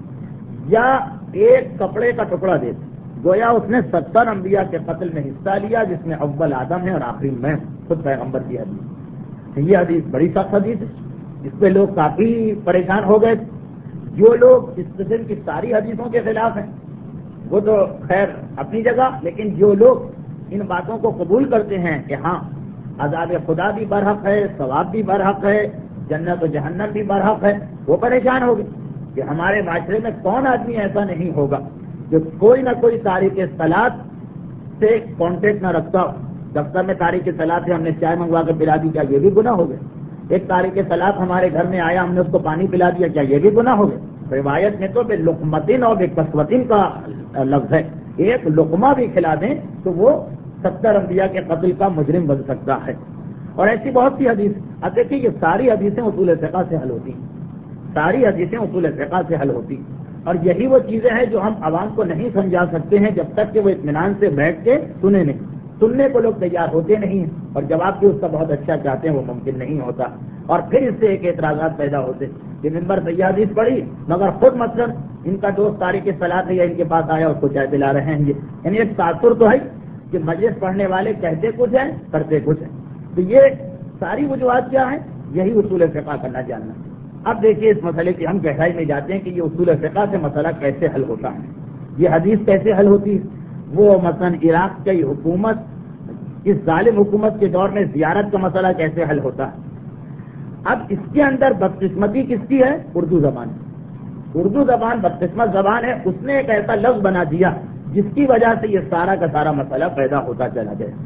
یا ایک کپڑے کا ٹکڑا دے دے، گویا اس نے 70 انبیاء کے قتل میں حصہ لیا، جس میں اول آدم ہے اور آخری میں خود پیغمبر کی حدیث. یہ حدیث بڑی سخت حدیث ہے، اس پہ لوگ کافی پریشان ہو گئے. جو لوگ اس قسم کی ساری حدیثوں کے خلاف ہیں وہ تو خیر اپنی جگہ، لیکن جو لوگ ان باتوں کو قبول کرتے ہیں کہ ہاں عذاب خدا بھی برحق ہے، ثواب بھی برحق ہے، جنت و جہنم بھی برحق ہے، وہ پریشان ہو گئے کہ ہمارے معاشرے میں کون آدمی ایسا نہیں ہوگا جو کوئی نہ کوئی تاریخ صلاۃ سے کانٹیکٹ نہ رکھتا ہو. دفتر میں تاریخ صلاۃ سے ہم نے چائے منگوا کر پلا دی، کیا یہ بھی گناہ ہو گئے؟ ایک تاریخ صلاۃ ہمارے گھر میں آیا، ہم نے اس کو پانی پلا دیا، کیا یہ بھی گناہ ہو گئے؟ روایت میں تو بے لقمتن اور بے کسوتن کا لفظ ہے، ایک لقمہ بھی کھلا دیں تو وہ 70 انبیاء کے قتل کا مجرم بن سکتا ہے. اور ایسی بہت سی حدیث. اب دیکھیے یہ ساری حدیثیں اصول فقہ سے حل ہوتی ہیں، ساری حدیثیں اصول فقہ سے حل ہوتی ہیں. اور یہی وہ چیزیں ہیں جو ہم عوام کو نہیں سمجھا سکتے ہیں جب تک کہ وہ اطمینان سے بیٹھ کے سنے نہیں. سننے کو لوگ تیار ہوتے نہیں ہیں اور جواب بھی اس کا بہت اچھا چاہتے ہیں، وہ ممکن نہیں ہوتا. اور پھر اس سے ایک اعتراضات پیدا ہوتے کہ منبر سے یہ حدیث پڑھی مگر خود مثلا ان کا دوست تاریخ صلاۃ ہے یا ان کے پاس آیا اس کو چائے پلا رہے ہیں. یعنی ایک تاثر تو ہے کہ مجلس پڑھنے والے کہتے کچھ ہیں کرتے کچھ ہیں. تو یہ ساری وجوہات کیا ہیں؟ یہی اصول فقہ کرنا جاننا. اب دیکھیے اس مسئلے کی ہم گہرائی میں جاتے ہیں کہ یہ اصول فقہ سے مسئلہ کیسے حل ہوتا ہے، یہ حدیث کیسے حل ہوتی ہے. وہ مثلا عراق کی حکومت، اس ظالم حکومت کے دور میں زیارت کا مسئلہ کیسے حل ہوتا ہے. اب اس کے اندر بدقسمتی کس کی ہے؟ اردو زبان. اردو زبان بدقسمت زبان ہے، اس نے ایک ایسا لفظ بنا دیا جس کی وجہ سے یہ سارا کا سارا مسئلہ پیدا ہوتا چلا گیا.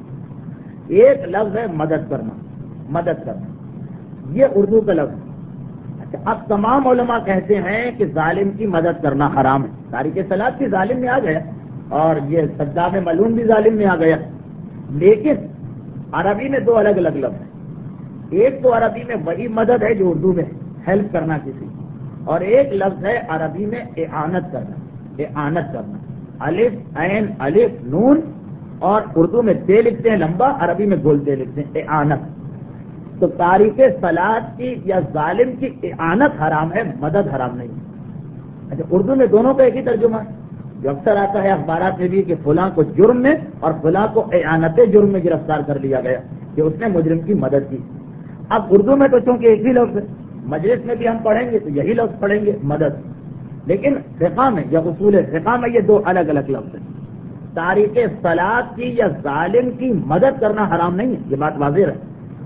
ایک لفظ ہے مدد کرنا، مدد کرنا، یہ اردو کا لفظ. اچھا اب تمام علماء کہتے ہیں کہ ظالم کی مدد کرنا حرام ہے. تاریخ صلاۃ بھی ظالم میں آ گیا اور یہ صدام ملعون بھی ظالم میں آ گیا. لیکن عربی میں دو الگ الگ لفظ ہیں. ایک تو عربی میں وہی مدد ہے جو اردو میں ہیلپ کرنا کسی، اور ایک لفظ ہے عربی میں اعانت کرنا. اعانت کرنا الف عین الف نون، اور اردو میں دے لکھتے ہیں لمبا، عربی میں گول دے لکھتے ہیں اعانت. تو تاریخ صلاۃ کی یا ظالم کی اعانت حرام ہے، مدد حرام نہیں. اچھا اردو میں دونوں کا ایک ہی ترجمہ ہے جو اکثر آتا ہے اخبارات میں بھی کہ فلاں کو جرم میں اور فلاں کو اعانت جرم میں گرفتار کر لیا گیا کہ اس نے مجرم کی مدد کی. اب اردو میں تو چونکہ ایک ہی لفظ ہے، مجلس میں بھی ہم پڑھیں گے تو یہی لفظ پڑھیں گے مدد. لیکن فقہ میں یا اصول فقہ میں یہ دو الگ الگ لفظ ہیں. تاریخ صلاۃ کی یا ظالم کی مدد کرنا حرام نہیں ہے، یہ بات واضح ہے.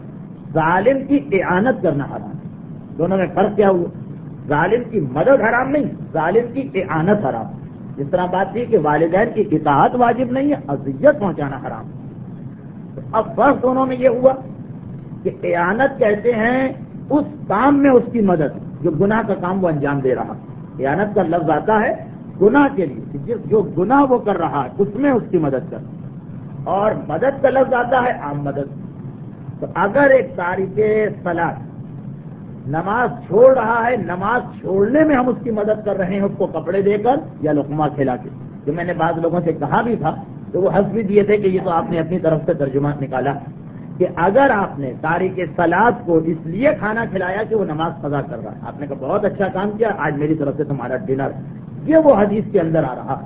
ظالم کی اعانت کرنا حرام ہے. دونوں میں فرق کیا ہوا؟ ظالم کی مدد حرام نہیں، ظالم کی اعانت حرام. جس طرح بات تھی کہ والدین کی اطاعت واجب نہیں ہے، اذیت پہنچانا حرام. تو اب فرق دونوں میں یہ ہوا کہ اعانت کہتے ہیں اس کام میں اس کی مدد، جو گناہ کا کام وہ انجام دے رہا. اعانت کا لفظ آتا ہے گناہ کے لیے، جو گناہ وہ کر رہا ہے اس میں اس کی مدد کر. اور مدد کا لفظ آتا ہے عام مدد. تو اگر ایک تارک صلاۃ نماز چھوڑ رہا ہے، نماز چھوڑنے میں ہم اس کی مدد کر رہے ہیں، اس کو کپڑے دے کر یا لقمہ کھلا کے. جو میں نے بعض لوگوں سے کہا بھی تھا تو وہ ہنس بھی دیے تھے کہ یہ تو آپ نے اپنی طرف سے ترجمہ نکالا کہ اگر آپ نے تارک صلاۃ کو اس لیے کھانا کھلایا کہ وہ نماز قضا کر رہا ہے، آپ نے کہا بہت اچھا کام کیا، آج میری طرف سے تمہارا ڈنر. یہ وہ حدیث کے اندر آ رہا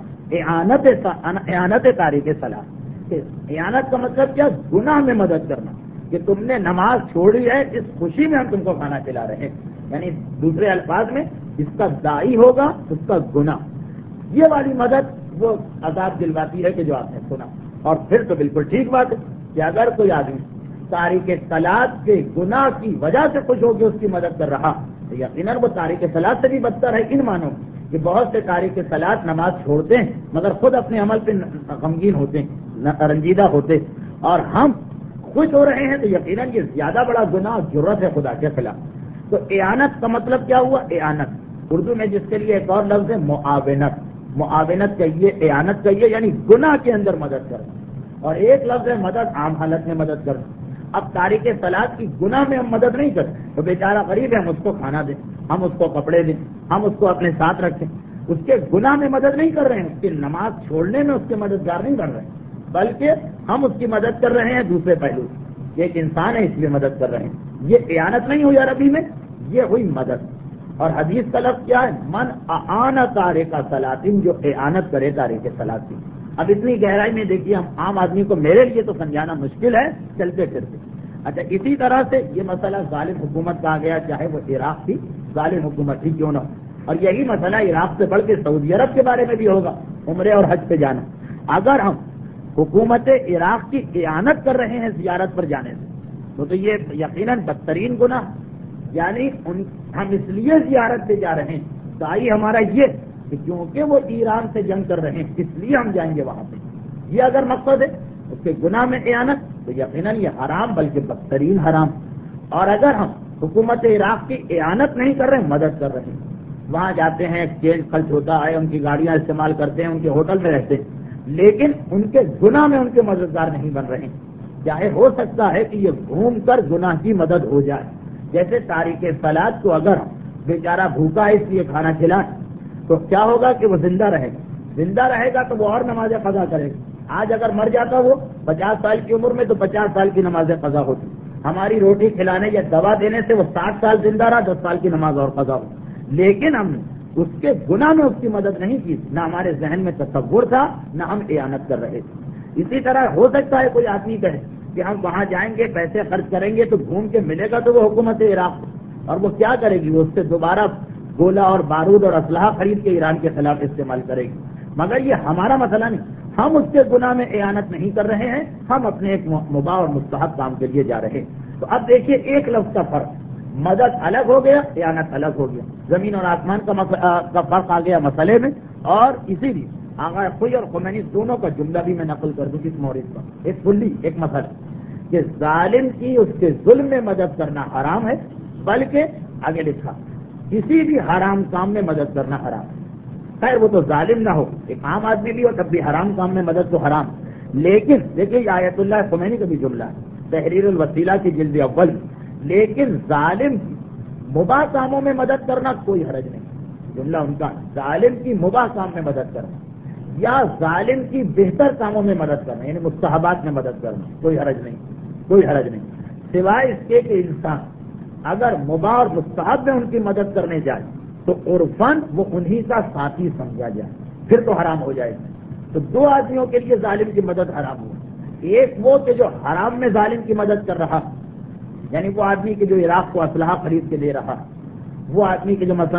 اعانت تارک صلاۃ. اعانت کا مطلب کیا؟ گناہ میں مدد کرنا، کہ تم نے نماز چھوڑی ہے، اس خوشی میں ہم تم کو کھانا کھلا رہے ہیں. یعنی دوسرے الفاظ میں جس کا داعی ہوگا اس کا گناہ. یہ والی مدد وہ عذاب دلواتی ہے کہ جو آپ نے سنا. اور پھر تو بالکل ٹھیک بات ہے کہ اگر کوئی آدمی تارک صلاۃ کے گناہ کی وجہ سے خوش ہو کے اس کی مدد کر رہا تو یقیناً وہ تارک صلاۃ سے بھی بدتر ہے. ان معنوں کہ بہت سے تارک صلاۃ نماز چھوڑتے ہیں مگر خود اپنے عمل پہ غمگین ہوتے ہیں، رنجیدہ ہوتے، اور ہم خوش ہو رہے ہیں، تو یقیناً یہ زیادہ بڑا گناہ اور جرت ہے خدا کے خلاف. تو اعانت کا مطلب کیا ہوا؟ اعانت اردو میں جس کے لیے ایک اور لفظ ہے معاونت. معاونت کہیے، اعانت کہیے، یعنی گناہ کے اندر مدد کرنا. اور ایک لفظ ہے مدد، عام حالت میں مدد کرنا. اب تارک صلاۃ کی گناہ میں ہم مدد نہیں کرتے تو بیچارہ غریب ہے، ہم اس کو کھانا دیں، ہم اس کو کپڑے دیں، ہم اس کو اپنے ساتھ رکھیں. اس کے گناہ میں مدد نہیں کر رہے ہیں، اس کی نماز چھوڑنے میں اس کے مددگار نہیں بن رہے ہیں، بلکہ ہم اس کی مدد کر رہے ہیں دوسرے پہلو. یہ ایک انسان ہے اس لیے مدد کر رہے ہیں. یہ اعانت نہیں ہوئی عربی میں، یہ ہوئی مدد. اور حدیث کا لفظ کیا ہے؟ من اعان تارک صلاۃ، جو اعانت کرے تارک صلاۃ کی. اب اتنی گہرائی میں دیکھیے، ہم عام آدمی کو میرے لیے تو سمجھانا مشکل ہے چلتے پھرتے. اچھا، اسی طرح سے یہ مسئلہ ظالم حکومت کا آ گیا، چاہے وہ عراق کی ظالم حکومت ہی کیوں نہ ہو. اور یہی مسئلہ عراق سے بڑھ کے سعودی عرب کے بارے میں بھی ہوگا، عمرے اور حج پہ جانا. اگر ہم حکومت عراق کی اعانت کر رہے ہیں زیارت پر جانے سے تو یہ یقیناً بدترین گناہ. یعنی ہم اس لیے زیارت پہ جا رہے ہیں، داعی ہمارا یہ کہ کیونکہ وہ ایران سے جنگ کر رہے ہیں اس لیے ہم جائیں گے وہاں پہ. یہ اگر مقصد ہے اس کے گناہ میں اعانت تو یقیناً یہ حرام، بلکہ بدترین حرام. اور اگر ہم حکومت عراق کی اعانت نہیں کر رہے، مدد کر رہے ہیں، وہاں جاتے ہیں، ایکسچینج خرچ ہوتا ہے، ان کی گاڑیاں استعمال کرتے ہیں، ان کے ہوٹل میں رہتے ہیں، لیکن ان کے گناہ میں ان کے مددگار نہیں بن رہے ہیں. چاہے ہو سکتا ہے کہ یہ گھوم کر گناہ کی مدد ہو جائے. جیسے تارک صلاۃ کو اگر بیچارہ بھوکا ہے اس لیے کھانا کھلائیں تو کیا ہوگا کہ وہ زندہ رہے گا. زندہ رہے گا تو وہ اور نمازیں قضا کرے گا. آج اگر مر جاتا وہ 50 سال کی عمر میں تو 50 سال کی نمازیں قضا ہوتی. ہماری روٹی کھلانے یا دوا دینے سے وہ 60 سال زندہ رہا، 10 سال کی نماز اور قضا ہو. لیکن ہم نے اس کے گناہ میں اس کی مدد نہیں کی، نہ ہمارے ذہن میں تصور تھا، نہ ہم اعانت کر رہے تھے. اسی طرح ہو سکتا ہے کوئی آدمی کہے کہ ہم وہاں جائیں گے، پیسے خرچ کریں گے تو گھوم کے ملے گا تو وہ حکومت عراق، اور وہ کیا کرے گی؟ وہ اس سے دوبارہ گولہ اور بارود اور اسلحہ خرید کے ایران کے خلاف استعمال کرے گی. مگر یہ ہمارا مسئلہ نہیں، ہم اس کے گناہ میں اعانت نہیں کر رہے ہیں، ہم اپنے ایک مباح اور مستحب کام کے لیے جا رہے ہیں. تو اب دیکھیے ایک لفظ کا فرق، مدد الگ ہو گیا، اعانت الگ ہو گیا. زمین اور آسمان کا فرق آ گیا مسئلے میں. اور اسی لیے آغا خوئی اور خمینی دونوں کا جملہ بھی میں نقل کر دوں کس مورد پر، ایک کلی ایک مسئلہ کہ ظالم کی اس کے ظلم میں مدد کرنا حرام ہے، بلکہ آگے لکھا کسی بھی حرام کام میں مدد کرنا حرام ہے. خیر وہ تو ظالم نہ ہو، ایک عام آدمی بھی ہو تب بھی حرام کام میں مدد تو حرام. لیکن دیکھیے یہ آیت اللہ خمینی کا بھی جملہ ہے، تحریر الوسیلہ کی جلد اول. لیکن ظالم کی مباح کاموں میں مدد کرنا کوئی حرج نہیں. جملہ ان کا، ظالم کی مباح کام میں مدد کرنا یا ظالم کی بہتر کاموں میں مدد کرنا، یعنی مستحبات میں مدد کرنا، کوئی حرج نہیں، کوئی حرج نہیں. سوائے اس کے کہ انسان اگر مباح اور مستحب میں ان کی مدد کرنے جائے تو عرفاً وہ انہی کا ساتھی سمجھا جائے، پھر تو حرام ہو جائے گا. تو دو آدمیوں کے لیے ظالم کی مدد حرام ہو. ایک وہ کہ جو حرام میں ظالم کی مدد کر رہا، یعنی وہ آدمی کہ جو عراق کو اسلحہ خرید کے دے رہا، وہ آدمی کہ جو مثلا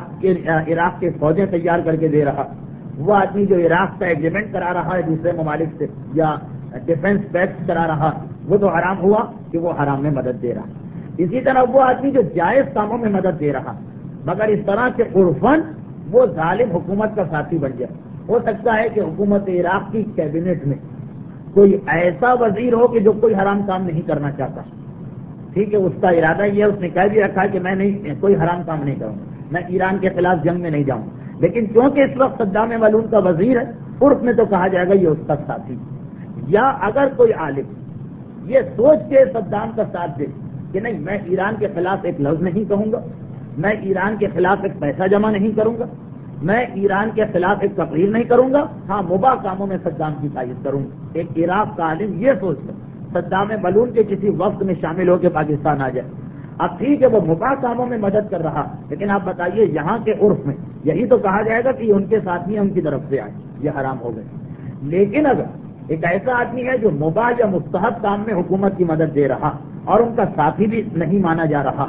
عراق کے فوجیں تیار کر کے دے رہا، وہ آدمی جو عراق کا ایگریمنٹ کرا رہا ہے دوسرے ممالک سے یا ڈیفنس پیکٹ کرا رہا، وہ تو حرام ہوا کہ وہ حرام میں مدد دے رہا. اسی طرح وہ آدمی جو جائز کاموں میں مدد دے رہا مگر اس طرح کے عرفاً وہ ظالم حکومت کا ساتھی بن جائے. ہو سکتا ہے کہ حکومت عراق کی کیبنٹ میں کوئی ایسا وزیر ہو کہ جو کوئی حرام کام نہیں کرنا چاہتا، ٹھیک ہے، اس کا ارادہ یہ ہے، اس نے کہہ بھی رکھا ہے کہ میں نہیں کوئی حرام کام نہیں کروں گا، میں ایران کے خلاف جنگ میں نہیں جاؤں گا، لیکن کیونکہ اس وقت صدام ملعون کا وزیر ہے، عرف میں تو کہا جائے گا یہ اس کا ساتھی۔ یا اگر کوئی عالم یہ سوچ کے صدام کا ساتھ دے کہ نہیں میں ایران کے خلاف ایک لفظ نہیں کہوں گا، میں ایران کے خلاف ایک پیسہ جمع نہیں کروں گا، میں ایران کے خلاف ایک تقریر نہیں کروں گا، ہاں مباح کاموں میں صدام کی تائید کروں گا، ایک عراق کا عالم یہ سوچ کر صدام ملعون کے کسی وقت میں شامل ہو کے پاکستان آ جائے، اب ٹھیک ہے وہ مباح کاموں میں مدد کر رہا، لیکن آپ بتائیے یہاں کے عرف میں یہی تو کہا جائے گا کہ ان کے ساتھی ہیں، ان کی طرف سے آئے، یہ حرام ہو گئے۔ لیکن اگر ایک ایسا آدمی ہے جو مباح یا مستحب کام میں حکومت کی مدد دے رہا اور ان کا ساتھی بھی نہیں مانا جا رہا،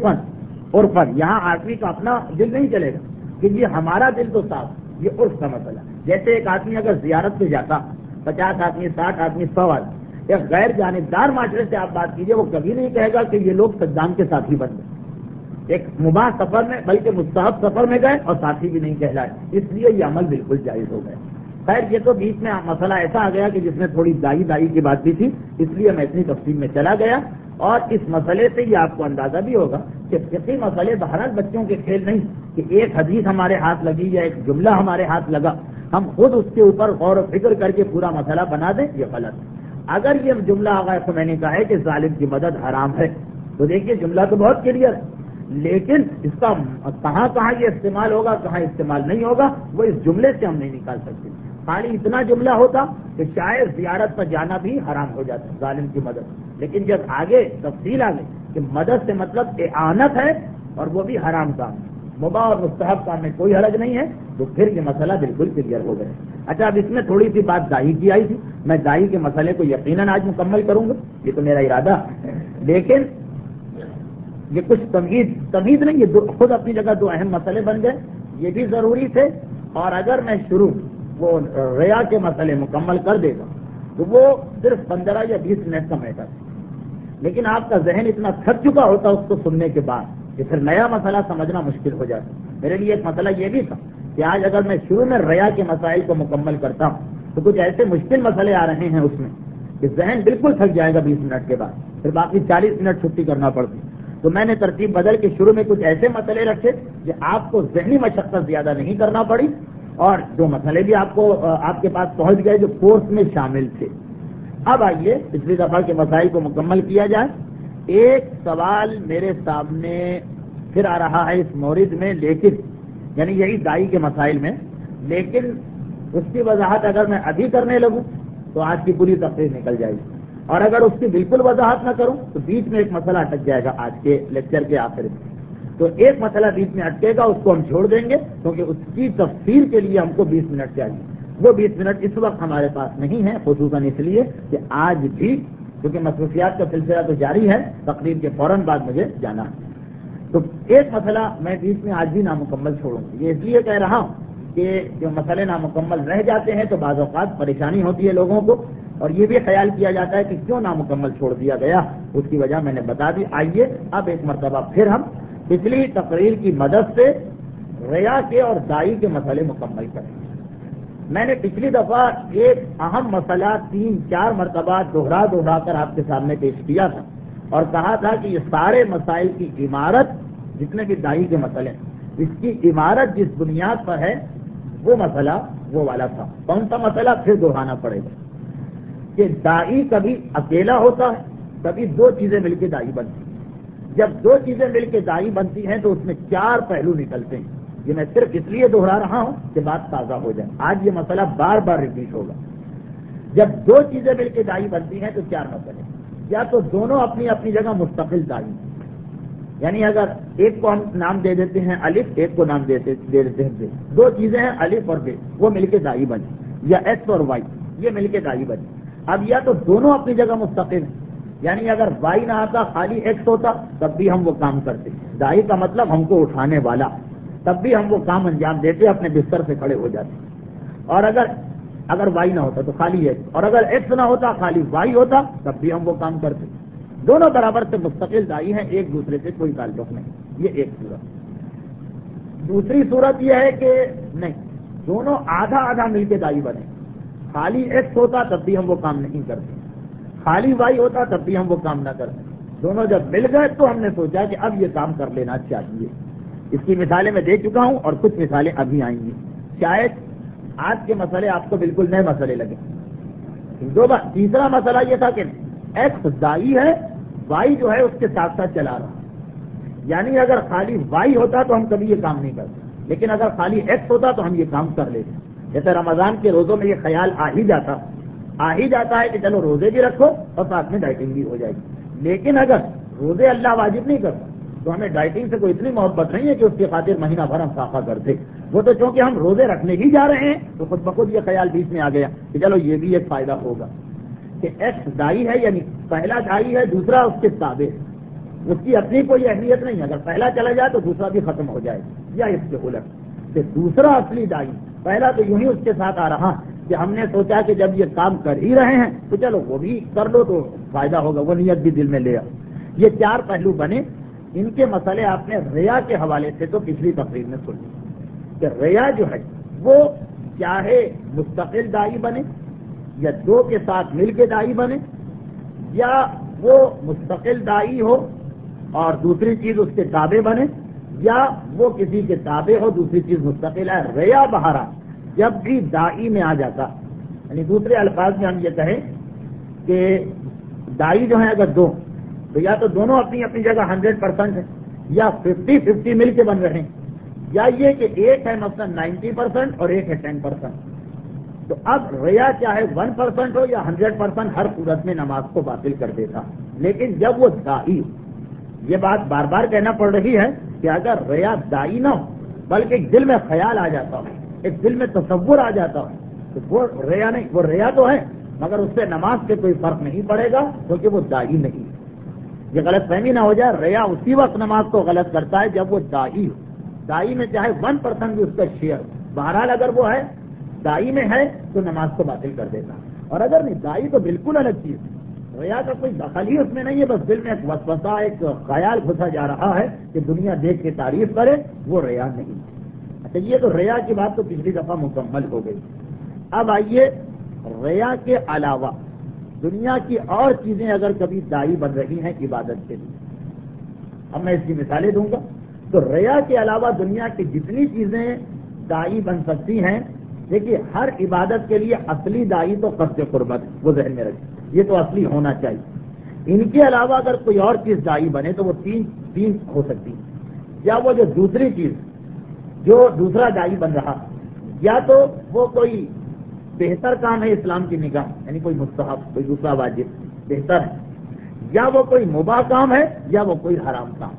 عرفن یہاں آدمی کا اپنا دل نہیں چلے گا کہ یہ ہمارا دل تو صاف، یہ عرف کا مسئلہ۔ جیسے ایک آدمی اگر زیارت پہ جاتا، 50 آدمی 60 آدمی 100 آدمی، ایک غیر جانبدار معاشرے سے آپ بات کیجیے، وہ کبھی نہیں کہے گا کہ یہ لوگ صدام کے ساتھی بن گئے، ایک مباح سفر میں بلکہ مستحب سفر میں گئے اور ساتھی بھی نہیں کہلائے، اس لیے یہ عمل بالکل جائز ہو گئے۔ خیر یہ تو بیچ میں مسئلہ ایسا آ گیا کہ جس میں تھوڑی دائی کی بات بھی تھی، اس لیے میں اتنی تفصیل میں چلا گیا، اور اس مسئلے سے یہ آپ کو اندازہ بھی ہوگا کہ فقہی مسئلے بہرحال بچوں کے کھیل نہیں کہ ایک حدیث ہمارے ہاتھ لگی یا ایک جملہ ہمارے ہاتھ لگا ہم خود اس کے اوپر غور و فکر کر کے پورا مسئلہ بنا دیں، یہ غلط ہے۔ اگر یہ جملہ آغاز سے میں نے کہا ہے کہ ظالم کی مدد حرام ہے، تو دیکھیے جملہ تو بہت کلیئر ہے، لیکن اس کا کہاں کہاں یہ استعمال ہوگا کہاں استعمال نہیں ہوگا وہ اس جملے سے ہم نہیں نکال سکتے۔ خالی اتنا جملہ ہوتا کہ شاید زیارت پر جانا بھی حرام ہو جاتا ظالم کی مدد، لیکن جب آگے تفصیل آ گئی کہ مدد سے مطلب اعانت ہے اور وہ بھی حرام کام ہے، مباح اور مستحب کام میں کوئی حرج نہیں ہے، تو پھر یہ مسئلہ بالکل کلیئر ہو گیا۔ اچھا اب اس میں تھوڑی سی بات دائی کی آئی تھی، میں دائی کے مسئلے کو یقیناً آج مکمل کروں گا، یہ تو میرا ارادہ ہے، لیکن یہ کچھ تمہید نہیں، یہ خود اپنی جگہ دو اہم مسئلے بن گئے، یہ بھی ضروری تھے، اور اگر میں شروع وہ ریا کے مسئلے مکمل کر دے گا تو وہ صرف 15 یا 20 منٹ کا میٹر ہے، لیکن آپ کا ذہن اتنا تھک چکا ہوتا اس کو سننے کے بعد کہ پھر نیا مسئلہ سمجھنا مشکل ہو جاتا۔ میرے لیے ایک مسئلہ یہ بھی تھا کہ آج اگر میں شروع میں ریا کے مسائل کو مکمل کرتا ہوں تو کچھ ایسے مشکل مسئلے آ رہے ہیں اس میں کہ ذہن بالکل تھک جائے گا 20 منٹ کے بعد، پھر باقی 40 منٹ چھٹی کرنا پڑتی، تو میں نے ترتیب بدل کے شروع میں کچھ ایسے مسئلے رکھے کہ آپ کو ذہنی مشقت زیادہ نہیں کرنا پڑی، اور جو مسئلے بھی آپ کے پاس پہنچ گئے جو کورس میں شامل تھے۔ اب آئیے پچھلی دفعہ کے مسائل کو مکمل کیا جائے۔ ایک سوال میرے سامنے پھر آ رہا ہے اس مورد میں، لیکن یعنی یہی دائی کے مسائل میں، لیکن اس کی وضاحت اگر میں ابھی کرنے لگوں تو آج کی پوری تقریر نکل جائے گی، اور اگر اس کی بالکل وضاحت نہ کروں تو بیچ میں ایک مسئلہ اٹک جائے گا آج کے لیکچر کے آخر میں، تو ایک مسئلہ بیچ میں اٹکے گا، اس کو ہم چھوڑ دیں گے کیونکہ اس کی تفسیر کے لیے ہم کو 20 منٹ چاہیے، وہ 20 منٹ اس وقت ہمارے پاس نہیں ہے، خصوصاً اس لیے کہ آج بھی کیونکہ مصروفیات کا سلسلہ تو جاری ہے، تقریر کے فوراً بعد مجھے جانا ہے، تو ایک مسئلہ میں بیچ میں آج بھی نامکمل چھوڑوں گا۔ یہ اس لیے کہہ رہا ہوں کہ جو مسئلے نامکمل رہ جاتے ہیں تو بعض اوقات پریشانی ہوتی ہے لوگوں کو، اور یہ بھی خیال کیا جاتا ہے کہ کیوں نامکمل چھوڑ دیا گیا، اس کی وجہ میں نے بتا دی۔ آئیے اب ایک مرتبہ پھر ہم پچھلی تقریر کی مدد سے ریا کے اور دائی کے مسئلے مکمل کریں۔ میں نے پچھلی دفعہ ایک اہم مسئلہ 3-4 مرتبہ دوہرا کر آپ کے سامنے پیش کیا تھا اور کہا تھا کہ یہ سارے مسائل کی عمارت، جتنے بھی دائی کے مسئلے اس کی عمارت جس بنیاد پر ہے وہ مسئلہ وہ والا تھا۔ کون سا مسئلہ پھر دہرانا پڑے گا کہ دائی کبھی اکیلا ہوتا ہے، کبھی 2 چیزیں مل کے دائی بنتی ہیں۔ جب 2 چیزیں مل کے دائی بنتی ہیں تو اس میں 4 پہلو نکلتے ہیں۔ یہ میں صرف اس لیے دوہرا رہا ہوں کہ بات تازہ ہو جائے، آج یہ مسئلہ بار بار ریپیٹ ہوگا۔ جب 2 چیزیں مل کے دائی بنتی ہیں تو 4 مسئلے، یا تو دونوں اپنی اپنی جگہ مستقل دائی، یعنی اگر ایک کو ہم نام دے دیتے ہیں الف، ایک کو نام دے دیتے ہیں بے، 2 چیزیں ہیں الف اور بے، وہ مل کے دائی بنی، یا ایکس اور وائی یہ مل کے دائی بنی۔ اب یا تو دونوں اپنی جگہ مستقل ہیں، یعنی اگر وائی نہ آتا خالی ایکس ہوتا تب بھی ہم وہ کام کرتے، دائی کا مطلب ہم کو اٹھانے والا، تب بھی ہم وہ کام انجام دیتے، اپنے بستر سے کھڑے ہو جاتے۔ اور اگر وائی نہ ہوتا تو خالی ایکس، اور اگر ایکس نہ ہوتا خالی وائی ہوتا تب بھی ہم وہ کام کرتے۔ دونوں برابر سے مستقل دائی ہیں، ایک دوسرے سے کوئی تعلق نہیں، یہ ایک صورت۔ دوسری صورت یہ ہے کہ نہیں، دونوں آدھا آدھا مل کے دائی بنے، خالی ایکس ہوتا تب بھی ہم وہ کام نہیں کرتے، خالی وائی ہوتا تب بھی ہم وہ کام نہ کرتے، دونوں جب مل گئے تو ہم نے سوچا کہ اب یہ کام کر لینا چاہیے. اس کی مثالیں میں دے چکا ہوں اور کچھ مثالیں ابھی آئیں گی. شاید آج کے مسئلے آپ کو بالکل نئے مسئلے لگے. تیسرا مسئلہ یہ تھا کہ ایکس دائی ہے, وائی جو ہے اس کے ساتھ ساتھ چلا رہا. یعنی اگر خالی وائی ہوتا تو ہم کبھی یہ کام نہیں کرتے, لیکن اگر خالی ایکس ہوتا تو ہم یہ کام کر لیتے. جیسے رمضان کے روزوں میں یہ خیال آ ہی جاتا ہے کہ چلو روزے بھی رکھو اور ساتھ میں ڈائٹنگ بھی ہو جائے گی. لیکن اگر روزے اللہ واجب نہیں کرتا تو ہمیں ڈائٹنگ سے کوئی اتنی محبت نہیں ہے کہ اس کی خاطر مہینہ بھر ہم فاقہ کرتے. وہ تو چونکہ ہم روزے رکھنے ہی جا رہے ہیں تو خود بخود یہ خیال بیچ میں آ گیا کہ چلو یہ بھی ایک فائدہ ہوگا کہ ایکس دائی ہے, یعنی پہلا دائی ہے, دوسرا اس کے تابع, اس کی اپنی کوئی اہمیت نہیں. اگر پہلا چلا جائے تو دوسرا بھی ختم ہو جائے, یا اس کے الٹ کہ دوسرا اصلی دائی, پہلا تو یوں ہی اس کے ساتھ آ رہا کہ ہم نے سوچا کہ جب یہ کام کر ہی رہے ہیں تو چلو وہ بھی کر لو تو فائدہ ہوگا, وہ نیت بھی دل میں لے آؤ. یہ چار پہلو بنے. ان کے مسئلے آپ نے ریا کے حوالے سے تو پچھلی تقریر میں سن لی کہ ریا جو ہے وہ چاہے مستقل دائی بنے یا دو کے ساتھ مل کے دائی بنے, یا وہ مستقل دائی ہو اور دوسری چیز اس کے تابع بنے, یا وہ کسی کے تابع ہو دوسری چیز مستقل ہے. ریا بہارا جب بھی دائی میں آ جاتا, یعنی دوسرے الفاظ میں ہم یہ کہیں کہ دائی جو ہے اگر دو تو یا تو دونوں اپنی اپنی جگہ 100% ہے, یا 50-50 مل کے بن رہے ہیں, یا یہ کہ ایک ہے مثلا 90% اور ایک ہے 10%. تو اب ریا چاہے 1% ہو یا 100% ہر صورت میں نماز کو باطل کر دیتا. لیکن جب وہ دائی, یہ بات بار بار کہنا پڑ رہی ہے کہ اگر ریا دائی نہ ہو بلکہ ایک دل میں خیال آ جاتا ہو, ایک دل میں تصور آ جاتا ہو, تو وہ ریا نہیں, وہ ریا تو ہے مگر اس سے نماز سے کوئی فرق نہیں پڑے گا کیونکہ وہ دائی نہیں. یہ غلط فہمی نہ ہو جائے, ریا اسی وقت نماز کو غلط کرتا ہے جب وہ دائی ہو. دائی میں چاہے 1% بھی اس کا شیئر, بہرحال اگر وہ ہے دائی میں ہے تو نماز کو باطل کر دیتا. اور اگر نہیں, دائی تو بالکل الگ چیز, ریا کا کوئی دخل ہی اس میں نہیں ہے, بس دل میں ایک وسوسہ, ایک خیال گھسا جا رہا ہے کہ دنیا دیکھ کے تعریف کرے, وہ ریا نہیں. اچھا, یہ تو ریا کی بات تو پچھلی دفعہ مکمل ہو گئی. اب آئیے ریا کے علاوہ دنیا کی اور چیزیں اگر کبھی دائی بن رہی ہیں عبادت کے لیے, اب میں اس کی مثالیں دوں گا. تو ریا کے علاوہ دنیا کی جتنی چیزیں دائی بن سکتی ہیں, دیکھیے ہر عبادت کے لیے اصلی دائی تو قصد قربت ہے, وہ ذہن میں رکھیں, یہ تو اصلی ہونا چاہیے. ان کے علاوہ اگر کوئی اور چیز دائی بنے تو وہ تین ہو سکتی ہے. یا وہ جو دوسری چیز جو دوسرا دائی بن رہا, یا تو وہ کوئی بہتر کام ہے اسلام کی نگاہ, یعنی کوئی مستحب, کوئی دوسرا واجب بہتر ہے, یا وہ کوئی مباح کام ہے, یا وہ کوئی حرام کام.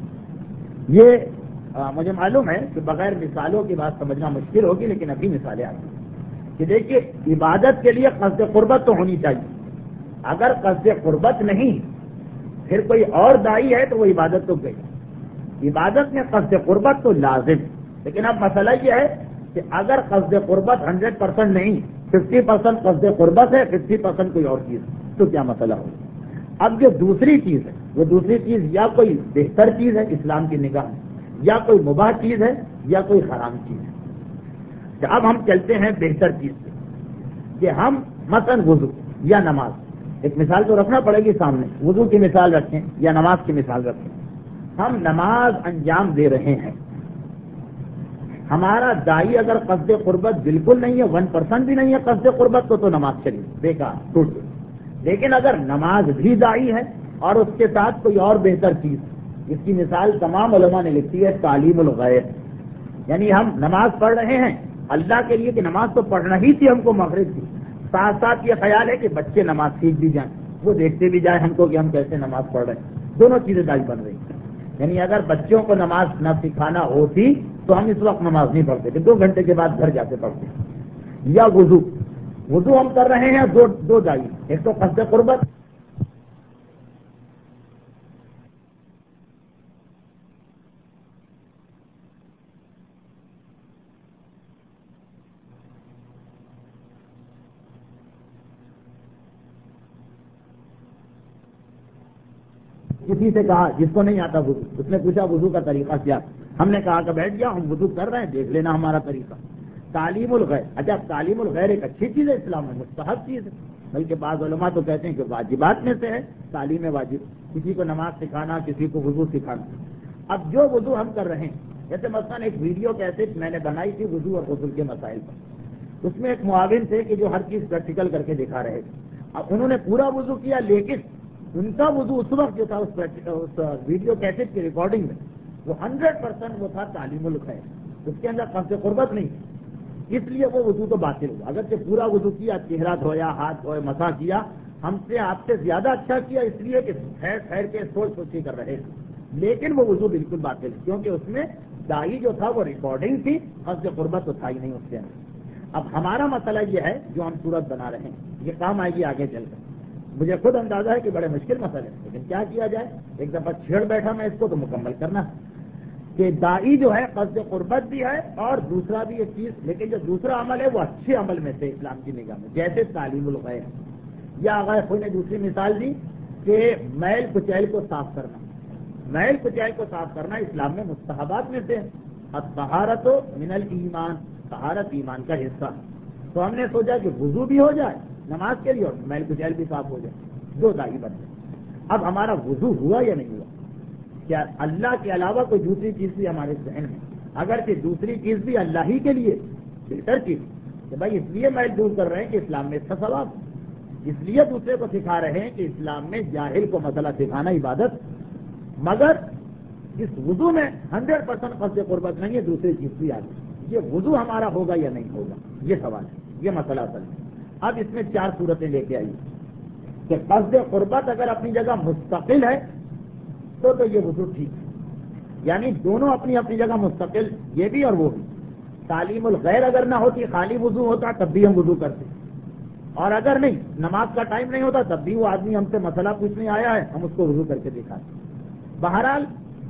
یہ مجھے معلوم ہے کہ بغیر مثالوں کی بات سمجھنا مشکل ہوگی, لیکن ابھی مثالیں آئی کہ دیکھیے عبادت کے لیے قصد قربت تو ہونی چاہیے. اگر قصد قربت نہیں پھر کوئی اور دائی ہے تو وہ عبادت تو گئی. عبادت میں قصد قربت تو لازم, لیکن اب مسئلہ یہ ہے کہ اگر قصد قربت 100% نہیں, 50% قصد قربت ہے, 50% کوئی اور چیز, تو کیا مسئلہ ہوگا. اب جو دوسری چیز ہے وہ دوسری چیز یا کوئی بہتر چیز ہے اسلام کی نگاہ میں, یا کوئی مباح چیز ہے, یا کوئی حرام چیز ہے. اب ہم چلتے ہیں بہتر چیز سے کہ ہم مثلا وضو یا نماز, ایک مثال تو رکھنا پڑے گی سامنے, وضو کی مثال رکھیں یا نماز کی مثال رکھیں. ہم نماز انجام دے رہے ہیں, ہمارا دائی اگر قصد قربت بالکل نہیں ہے, 1% بھی نہیں ہے قصد قربت, تو نماز چلی بیکار, ٹوٹ گئی. لیکن اگر نماز بھی دائی ہے اور اس کے ساتھ کوئی اور بہتر چیز, اس کی مثال تمام علماء نے لکھی ہے تعلیم الغیر, یعنی ہم نماز پڑھ رہے ہیں اللہ کے لیے کہ نماز تو پڑھنا ہی تھی ہم کو مغرب کی, ساتھ ساتھ یہ خیال ہے کہ بچے نماز سیکھ بھی جائیں, وہ دیکھتے بھی جائیں ہم کو کہ ہم کیسے نماز پڑھ رہے ہیں. دونوں چیزیں دائی بن رہی ہیں. یعنی اگر بچوں کو نماز نہ سکھانا ہوتی تو ہم اس وقت نماز نہیں پڑھتے کہ 2 گھنٹے کے بعد گھر جا کے پڑھتے. یا وضو ہم کر رہے ہیں, دو دائی, ایک تو قصد قربت, کسی سے کہا جس کو نہیں آتا وضو, اس نے پوچھا وضو کا طریقہ کیا, ہم نے کہا کہ بیٹھ جاؤ ہم وضو کر رہے ہیں, دیکھ لینا ہمارا طریقہ. تعلیم الغیر, اچھا تعلیم الغیر ایک اچھی چیز ہے اسلام میں, مستحب چیز ہے, بلکہ بعض علماء تو کہتے ہیں کہ واجبات میں سے ہے تعلیم واجب، کسی کو نماز سکھانا، کسی کو وضو سکھانا۔ اب جو وضو ہم کر رہے ہیں، جیسے مثلاً ایک ویڈیو کیسٹ میں نے بنائی تھی وضو اور غسل کے مسائل پر، اس میں ایک معاون تھے کہ جو ہر چیز پریکٹیکل کر کے دکھا رہے تھے۔ اب انہوں نے پورا وضو کیا، لیکن ان کا وضو اس وقت جو تھا اس ویڈیو کیسٹ کی ریکارڈنگ میں وہ 100% وہ تھا تعلیم الخیر، اس کے اندر قصد قربت نہیں، اس لیے وہ وضو تو باطل ہوا۔ اگرچہ پورا وضو کیا، چہرہ دھویا، ہاتھ دھوئے، مسح کیا، ہم سے آپ سے زیادہ اچھا کیا، اس لیے کہ ٹھہر کے سوچ سوچی کر رہے تھے، لیکن وہ وضو بالکل باطل ہے، کیونکہ اس میں دائی جو تھا وہ ریکارڈنگ تھی، قصد قربت تو تھا ہی نہیں اس کے اندر۔ اب ہمارا مسئلہ یہ ہے جو ہم صورت بنا رہے ہیں، یہ کام آئے گی آگے چل کر۔ مجھے خود اندازہ ہے کہ بڑے مشکل مسئلے ہیں، لیکن کیا کیا جائے، ایک دفعہ چھیڑ بیٹھا میں اس کو تو مکمل کرنا کہ دائی جو ہے قصد قربت بھی ہے اور دوسرا بھی ایک چیز، لیکن جو دوسرا عمل ہے وہ اچھے عمل میں سے اسلام کی نگاہ میں، جیسے تعلیم الغیر، یا اگر کوئی نے دوسری مثال دی کہ میل کچیل کو صاف کرنا، میل کچیل کو صاف کرنا اسلام میں مستحبات میں سے الطہارۃ من الایمان، طہارت ایمان کا حصہ، تو ہم نے سوچا کہ وضو بھی ہو جائے نماز کے لیے اور میل کچیل بھی صاف ہو جائے، دو دائی بن جائے۔ اب ہمارا وضو ہوا یا نہیں ہوا؟ کیا اللہ کے علاوہ کوئی دوسری چیز بھی ہمارے ذہن میں، اگرچہ دوسری چیز بھی اللہ ہی کے لیے بہتر چیز کہ بھائی اس لیے میل دور کر رہے ہیں کہ اسلام میں اس کا ثواب، اس لیے دوسرے کو سکھا رہے ہیں کہ اسلام میں جاہل کو مسئلہ سکھانا عبادت، مگر اس وضو میں 100% قصد قربت نہیں ہے، دوسری چیز بھی آ گئی، یہ وضو ہمارا ہوگا یا نہیں ہوگا، یہ سوال ہے، یہ مسئلہ اصل ہے۔ اب اس میں 4 صورتیں لے کے آئی کہ قصد قربت اگر اپنی جگہ مستقل ہے تو یہ وضو ٹھیک ہے، یعنی دونوں اپنی اپنی جگہ مستقل، یہ بھی اور وہ بھی۔ تعلیم الغیر اگر نہ ہوتی، خالی وضو ہوتا، تب بھی ہم وضو کرتے، اور اگر نہیں، نماز کا ٹائم نہیں ہوتا، تب بھی وہ آدمی ہم سے مسئلہ پوچھنے آیا ہے، ہم اس کو وضو کر کے دکھاتے۔ بہرحال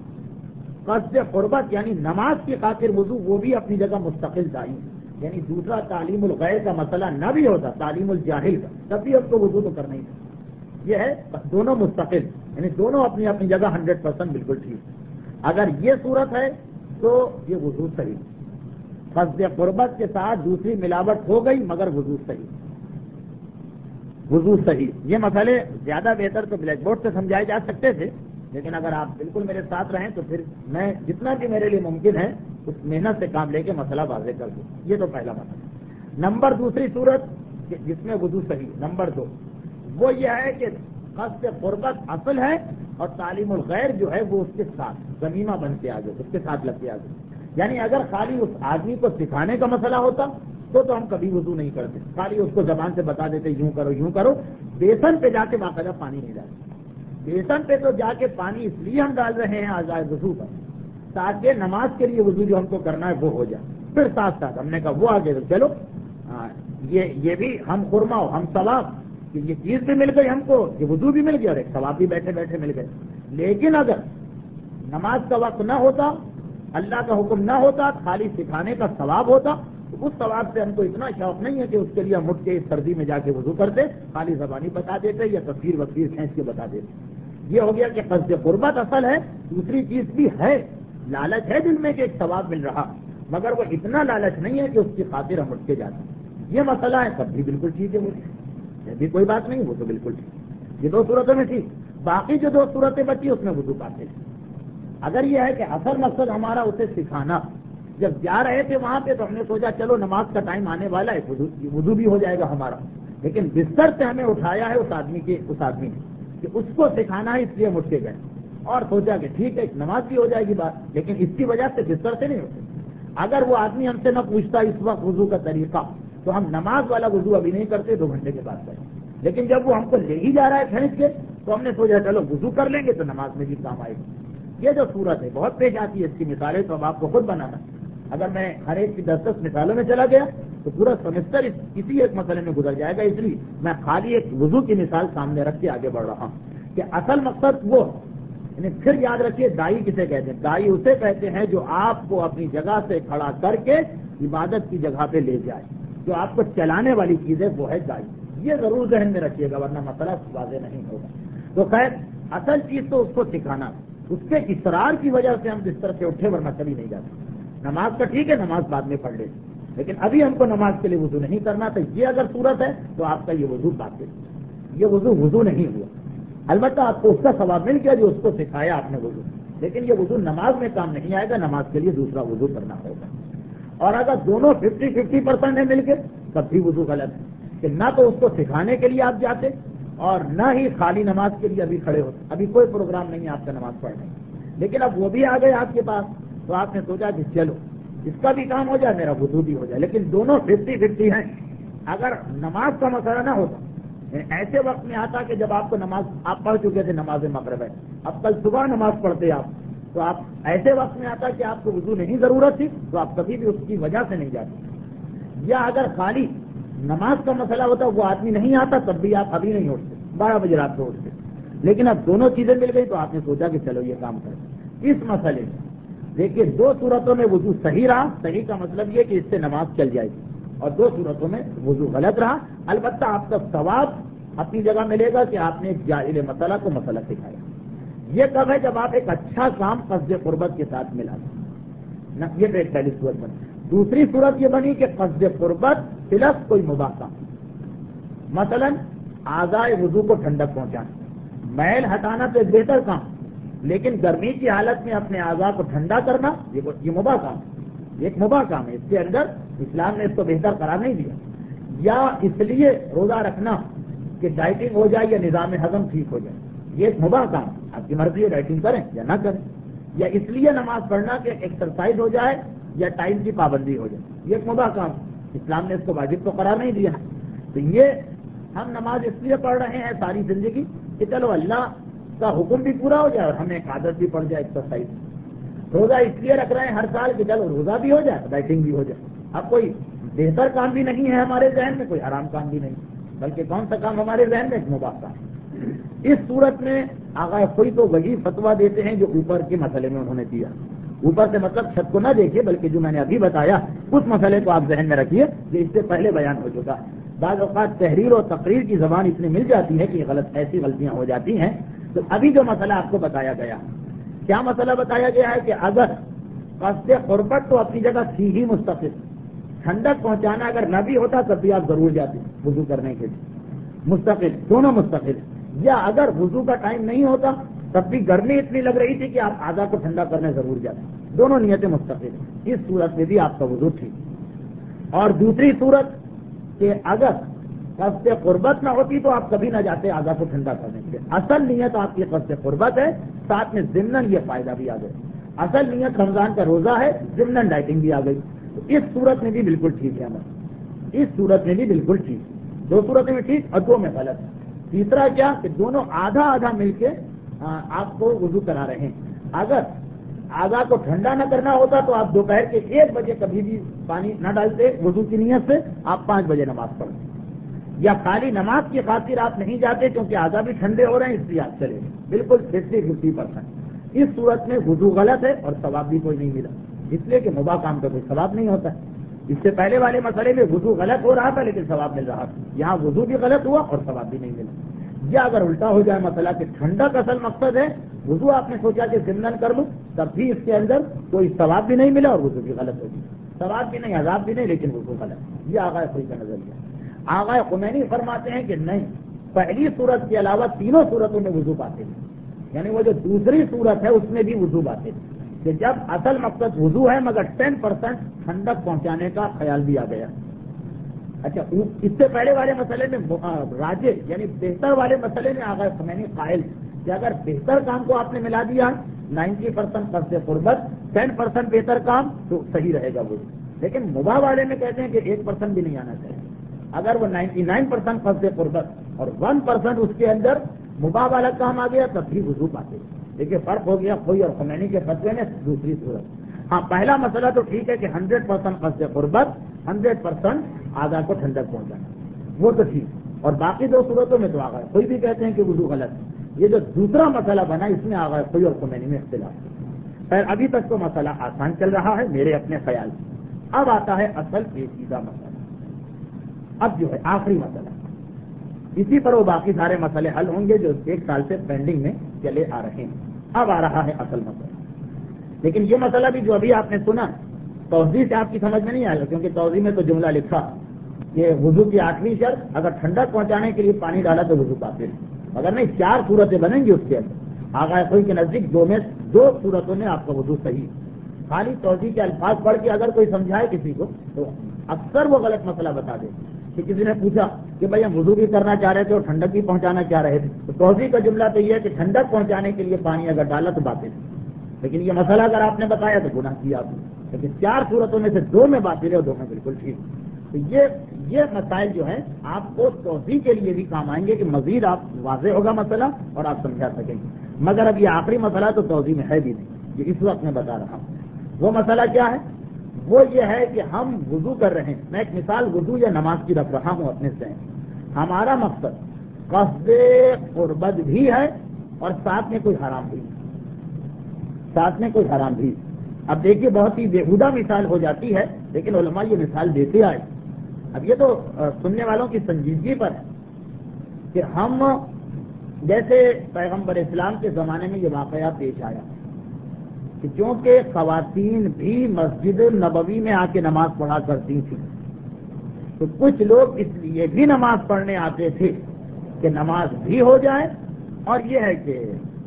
قصد قربت یعنی نماز کی خاطر وضو، وہ بھی اپنی جگہ مستقل دائی، یعنی دوسرا تعلیم الغیر کا مسئلہ نہ بھی ہوتا، تعلیم الجاہل کا، تب بھی ہم کو وضو تو کرنا ہی تھا۔ یہ ہے دونوں مستقل، یعنی دونوں اپنی اپنی جگہ 100% بالکل ٹھیک۔ اگر یہ صورت ہے تو یہ وضو صحیح، قصد قربت کے ساتھ دوسری ملاوٹ ہو گئی مگر وضو صحیح، وضو صحیح۔ یہ مسئلے زیادہ بہتر تو بلیک بورڈ سے سمجھائے جا سکتے تھے، لیکن اگر آپ بالکل میرے ساتھ رہیں تو پھر میں جتنا بھی میرے لیے ممکن ہے اس محنت سے کام لے کے مسئلہ واضح کر دوں۔ یہ تو پہلا مسئلہ۔ نمبر دوسری صورت جس میں وضو صحیح، نمبر 2 وہ یہ ہے کہ قصد قربت اصل ہے اور تعلیم الغیر جو ہے وہ اس کے ساتھ ضمیمہ بن کے آگے، اس کے ساتھ لگ کے آگے، یعنی اگر خالی اس آدمی کو سکھانے کا مسئلہ ہوتا تو ہم کبھی وضو نہیں کرتے، خالی اس کو زبان سے بتا دیتے یوں کرو یوں کرو، بیسن پہ جا کے باقاعدہ پانی نہیں ڈالتے۔ بیسن پہ تو جا کے پانی اس لیے ہم ڈال رہے ہیں اعضاء وضو پر تاکہ نماز کے لیے وضو جو ہم کو کرنا ہے وہ ہو جائے، پھر ساتھ ساتھ ہم نے کہا وہ آگے چلو یہ بھی ہم خرما ہو، ہم ثواب، کہ یہ چیز بھی مل گئی ہم کو، یہ وضو بھی مل گیا اور ایک ثواب بھی بیٹھے بیٹھے مل گئے۔ لیکن اگر نماز کا وقت نہ ہوتا، اللہ کا حکم نہ ہوتا، خالی سکھانے کا ثواب ہوتا، تو اس ثواب سے ہم کو اتنا شوق نہیں ہے کہ اس کے لیے ہم اٹھ کے اس سردی میں جا کے وضو کرتے، خالی زبانی بتا دیتے یا تصویر وصویر کھینچ کے بتا دیتے۔ یہ ہو گیا کہ قصد قربت اصل ہے، دوسری چیز بھی ہے، لالچ ہے دل میں کہ ایک ثواب مل رہا، مگر وہ اتنا لالچ نہیں ہے کہ اس کی خاطر ہم اٹھ کے جاتے۔ یہ مسئلہ ہے، تب بھی بالکل ٹھیک ہے، وہ بھی کوئی بات نہیں، وہ تو بالکل ٹھیک۔ یہ 2 صورتوں میں ٹھیک، باقی جو 2 صورتیں بچی اس میں وضو پاتے ہیں۔ اگر یہ ہے کہ اصل مقصد ہمارا اسے سکھانا، جب جا رہے تھے وہاں پہ تو ہم نے سوچا چلو نماز کا ٹائم آنے والا ہے، وضو بھی ہو جائے گا ہمارا، لیکن بستر سے ہمیں اٹھایا ہے اس آدمی نے کہ اس کو سکھانا ہے، اس لیے ہم اٹھ کے گئے اور سوچا کہ ٹھیک ہے نماز بھی ہو جائے گی بات، لیکن اس کی وجہ سے بستر سے نہیں اٹھے۔ اگر وہ آدمی ہم سے نہ پوچھتا اس وقت وضو کا طریقہ تو ہم نماز والا وضو ابھی نہیں کرتے، 2 گھنٹے کے بعد کریں، لیکن جب وہ ہم کو لے ہی جا رہا ہے کھینچ کے تو ہم نے سوچا چلو وضو کر لیں گے تو نماز میں بھی کام آئے گی۔ یہ جو صورت ہے بہت پیش آتی ہے، اس کی مثالیں تو اب آپ کو خود بنانا۔ اگر میں ہر ایک کی 10 مثالوں میں چلا گیا تو پورا سیمسٹر کسی ایک مسئلے میں گزر جائے گا، اس لیے میں خالی ایک وضو کی مثال سامنے رکھ کے آگے بڑھ رہا ہوں کہ اصل مقصد وہ، یعنی پھر یاد رکھیے دائی کسے کہتے ہیں؟ دائی اسے کہتے ہیں جو آپ کو اپنی جگہ سے کھڑا کر کے عبادت کی جگہ پہ لے جائے، جو آپ کو چلانے والی چیز ہے وہ ہے دائی۔ یہ ضرور ذہن میں رکھیے گا ورنہ مسئلہ واضح نہیں ہوگا۔ تو خیر اصل چیز تو اس کو سکھانا، اس کے اصرار کی وجہ سے ہم بستر سے اٹھے ورنہ کبھی نہیں جاتے۔ نماز کا ٹھیک ہے، نماز بعد میں پڑھ لیں، لیکن ابھی ہم کو نماز کے لیے وضو نہیں کرنا تھا، یہ اگر صورت ہے تو آپ کا یہ وضو باطل ہے، یہ وضو نہیں ہوا۔ البتہ آپ کو اس کا ثواب مل گیا جو اس کو سکھایا آپ نے وضو، لیکن یہ وضو نماز میں کام نہیں آئے گا، نماز کے لیے دوسرا وضو کرنا ہوگا۔ اور اگر دونوں 50-50% ہیں مل کے تب بھی وضو غلط ہے کہ نہ تو اس کو سکھانے کے لیے آپ جاتے اور نہ ہی خالی نماز کے لیے ابھی کھڑے ہوتے، ابھی کوئی پروگرام نہیں ہے آپ کا نماز پڑھنے، لیکن اب وہ بھی آ گئے آپ کے پاس، تو آپ نے سوچا کہ چلو اس کا بھی کام ہو جائے میرا وضو بھی ہو جائے، لیکن دونوں 50-50 ہیں۔ اگر نماز کا مسئلہ نہ ہوتا، ایسے وقت میں آتا کہ جب آپ کو نماز آپ پڑھ چکے تھے، نماز مغرب ہے، اب کل صبح نماز پڑھتے آپ، تو آپ ایسے وقت میں آتا کہ آپ کو وضو نہیں ضرورت تھی تو آپ کبھی بھی اس کی وجہ سے نہیں جاتے۔ یا اگر خالی نماز کا مسئلہ ہوتا وہ آدمی نہیں آتا تب بھی آپ ابھی نہیں اٹھتے، 12 بجے رات کو اٹھتے، لیکن اب دونوں چیزیں مل گئی تو آپ نے سوچا کہ چلو یہ کام کریں۔ اس مسئلے میں دیکھیے 2 صورتوں میں وضو صحیح رہا، صحیح کا مطلب یہ کہ اس سے نماز چل جائے گی، اور 2 صورتوں میں وضو غلط رہا۔ البتہ آپ کا ثواب اپنی جگہ ملے گا کہ آپ نے ایک جاہل مسئلہ کو مسئلہ سکھایا۔ یہ کب ہے؟ جب آپ ایک اچھا کام قصد قربت کے ساتھ ملا دیں، یہ تو ایک پہلی صورت بنی۔ دوسری صورت یہ بنی کہ قصد قربت پلس کوئی مباح کام، مثلا اعضائے وضو کو ٹھنڈک پہنچانا، میل ہٹانا تو ایک بہتر کام، لیکن گرمی کی حالت میں اپنے اعضاء کو ٹھنڈا کرنا یہ مباح کام ہے، ایک مباح کام ہے، اس کے اندر اسلام نے اس کو بہتر قرار نہیں دیا۔ یا اس لیے روزہ رکھنا کہ ڈائٹنگ ہو جائے یا نظام ہضم ٹھیک ہو جائے، یہ ایک مباح کام ہے، آپ کی مرضی ہے ڈائٹنگ کریں یا نہ کریں۔ یا اس لیے نماز پڑھنا کہ ایکسرسائز ہو جائے یا ٹائم کی پابندی ہو جائے، یہ ایک مباح کام، اسلام نے اس کو واجب تو قرار نہیں دیا۔ تو یہ ہم نماز اس لیے پڑھ رہے ہیں ساری زندگی کہ چلو اللہ کا حکم بھی پورا ہو جائے اور ہمیں ایک عادت بھی پڑ جائے ایکسرسائز۔ روزہ اس لیے رکھ رہے ہیں ہر سال کہ چلو روزہ بھی ہو جائے ڈائٹنگ بھی ہو جائے۔ اب کوئی بہتر کام بھی نہیں ہے ہمارے ذہن میں، کوئی حرام کام بھی نہیں، بلکہ کون سا کام ہمارے ذہن میں؟ ایک مباح کام۔ اس صورت میں آغا کوئی تو وہی فتویٰ دیتے ہیں جو اوپر کے مسئلے میں انہوں نے دیا، اوپر سے مطلب چھت کو نہ دیکھیے بلکہ جو میں نے ابھی بتایا اس مسئلے کو آپ ذہن میں رکھیے جو اس سے پہلے بیان ہو چکا۔ بعض اوقات تحریر اور تقریر کی زبان اتنی مل جاتی ہے کہ ایسی غلطیاں ہو جاتی ہیں۔ تو ابھی جو مسئلہ آپ کو بتایا گیا، کیا مسئلہ بتایا گیا ہے کہ اگر قصد قربت تو اپنی جگہ تھی ہی مستقل، ٹھنڈک پہنچانا اگر نہ بھی ہوتا تب بھی آپ ضرور جاتے وضو کرنے کے لیے، مستقل، دونوں مستقل۔ یا اگر وضو کا ٹائم نہیں ہوتا تب بھی گرمی اتنی لگ رہی تھی کہ آپ اعضاء کو ٹھنڈا کرنے ضرور جاتے، دونوں نیتیں مستقل ہیں، اس صورت میں بھی آپ کا وضو ٹھیک۔ اور دوسری صورت کہ اگر قصد قربت نہ ہوتی تو آپ کبھی نہ جاتے اعضاء کو ٹھنڈا کرنے کے لیے، اصل نیت آپ کی قصد قربت ہے، ساتھ میں ضمناً یہ فائدہ بھی آ گیا، اصل نیت رمضان کا روزہ ہے، ضمناً ڈائٹنگ بھی آ گئی، تو اس صورت میں بھی بالکل ٹھیک ہے عمل، اس صورت میں بھی بالکل ٹھیک، 2 صورتیں میں ٹھیک اور 2 میں غلط۔ تیسرا کیا کہ دونوں آدھا آدھا مل کے آپ کو وضو کرا رہے ہیں۔ اگر اعضاء کو ٹھنڈا نہ کرنا ہوتا تو آپ دوپہر کے 1 بجے کبھی بھی پانی نہ ڈالتے وضو کی نیت سے، آپ 5 بجے نماز پڑھتے، یا خالی نماز کی خاطر آپ نہیں جاتے کیونکہ اعضاء بھی ٹھنڈے ہو رہے ہیں اس لیے آپ چلے گئے، بالکل 50-50%۔ اس صورت میں وضو غلط ہے اور ثواب بھی کوئی نہیں ملا، اس لیے کہ مباح کام کا کوئی ثواب نہیں ہوتا ہے۔ اس سے پہلے والے مسئلے میں وضو غلط ہو رہا تھا لیکن ثواب مل رہا تھا، یہاں وضو بھی غلط ہوا اور ثواب بھی نہیں ملا۔ یا اگر الٹا ہو جائے مسئلہ کہ ٹھنڈک اصل مقصد ہے، وضو آپ نے سوچا کہ ضمناً کر لوں، تب بھی اس کے اندر کوئی ثواب بھی نہیں ملا اور وضو بھی غلط ہوگی، ثواب بھی نہیں عذاب بھی نہیں لیکن وضو غلط۔ یہ آغا خوئی کا نظریہ۔ آغا خمینی فرماتے ہیں کہ نہیں، پہلی صورت کے علاوہ تینوں صورتوں میں وضو پاتے ہیں، یعنی وہ جو دوسری صورت ہے اس میں بھی وضو پاتے ہیں کہ جب اصل مقصد وضو ہے مگر 10% ٹھنڈک پہنچانے کا خیال بھی آ گیا۔ اچھا، اس سے پہلے والے مسئلے میں راجے یعنی بہتر والے مسئلے میں آغا خمینی قائل کہ اگر بہتر کام کو آپ نے ملا دیا 90% قصد قربت، 10% بہتر کام تو صحیح رہے گا وہ، لیکن مباح والے میں کہتے ہیں کہ 1% بھی نہیں آنا چاہیے۔ اگر وہ 99% قصد قربت اور 1% اس کے اندر مباح والا کام آ گیا تب بھی وضو پاتے۔ دیکھیے فرق ہو گیا خوئی اور خمینی کے فتوے میں دوسری صورت۔ ہاں، پہلا مسئلہ تو ٹھیک ہے کہ 100% قصد قربت، 100% اعضاء کو ٹھنڈک پہنچانا، وہ تو ٹھیک، اور باقی 2 صورتوں میں تو آغا کوئی بھی کہتے ہیں کہ وضو غلط ہے۔ یہ جو دوسرا مسئلہ بنا اس میں آغا کوئی اور خمینی میں اختلاف ہے۔ خیر، ابھی تک تو مسئلہ آسان چل رہا ہے میرے اپنے خیال سے۔ اب آتا ہے اصل پیچیدہ مسئلہ، اب جو ہے آخری مسئلہ، اسی پر وہ باقی سارے مسئلے حل ہوں گے جو 1 سال سے پینڈنگ میں چلے آ رہے ہیں۔ اب آ رہا ہے اصل مسئلہ، لیکن یہ مسئلہ بھی جو ابھی آپ نے سنا توضیح سے آپ کی سمجھ میں نہیں آئے گا، کیونکہ توضیح میں تو جملہ لکھا کہ وضو کی آخری شرط اگر ٹھنڈک پہنچانے کے لیے پانی ڈالا تو وضو باطل، اگر نہیں 4 صورتیں بنیں گی اس کے اندر، آغا کوئی کے نزدیک 2 میں 2 صورتوں میں آپ کا وضو صحیح۔ خالی توضیح کے الفاظ پڑھ کے اگر کوئی سمجھائے کسی کو تو اکثر وہ غلط مسئلہ بتا دے کہ کسی نے پوچھا کہ بھائی ہم وضو بھی کرنا چاہ رہے تھے اور ٹھنڈک بھی پہنچانا چاہ رہے تھے، تو توضیح کا جملہ تو یہ ہے کہ ٹھنڈک پہنچانے کے لیے پانی اگر ڈالا تو باطل، لیکن یہ مسئلہ اگر آپ نے بتایا تو گناہ کیا آپ نے، لیکن 4 صورتوں میں سے 2 میں باطل ہے اور 2 میں بالکل ٹھیک۔ تو یہ مسائل جو ہیں آپ کو توضیح کے لیے بھی کام آئیں گے کہ مزید آپ واضح ہوگا مسئلہ اور آپ سمجھا سکیں گے، مگر اب یہ آخری مسئلہ تو توضیح میں ہے بھی نہیں، یہ اس وقت میں بتا رہا ہوں۔ وہ مسئلہ کیا ہے؟ وہ یہ ہے کہ ہم وضو کر رہے ہیں، میں ایک مثال وضو یا نماز کی رکھ رہا ہوں اپنے سے، ہمارا مقصد قصد قربت بھی ہے اور ساتھ میں کوئی حرام بھی، ساتھ میں کوئی حرام بھی۔ اب دیکھیے بہت ہی بےہودہ مثال ہو جاتی ہے، لیکن علماء یہ مثال دیتے آئے۔ اب یہ تو سننے والوں کی سنجیدگی پر ہے کہ ہم جیسے پیغمبر اسلام کے زمانے میں یہ واقعہ پیش آیا کہ چونکہ خواتین بھی مسجد نبوی میں آ کے نماز پڑھا کرتی تھیں، تو کچھ لوگ اس لیے بھی نماز پڑھنے آتے تھے کہ نماز بھی ہو جائے، اور یہ ہے کہ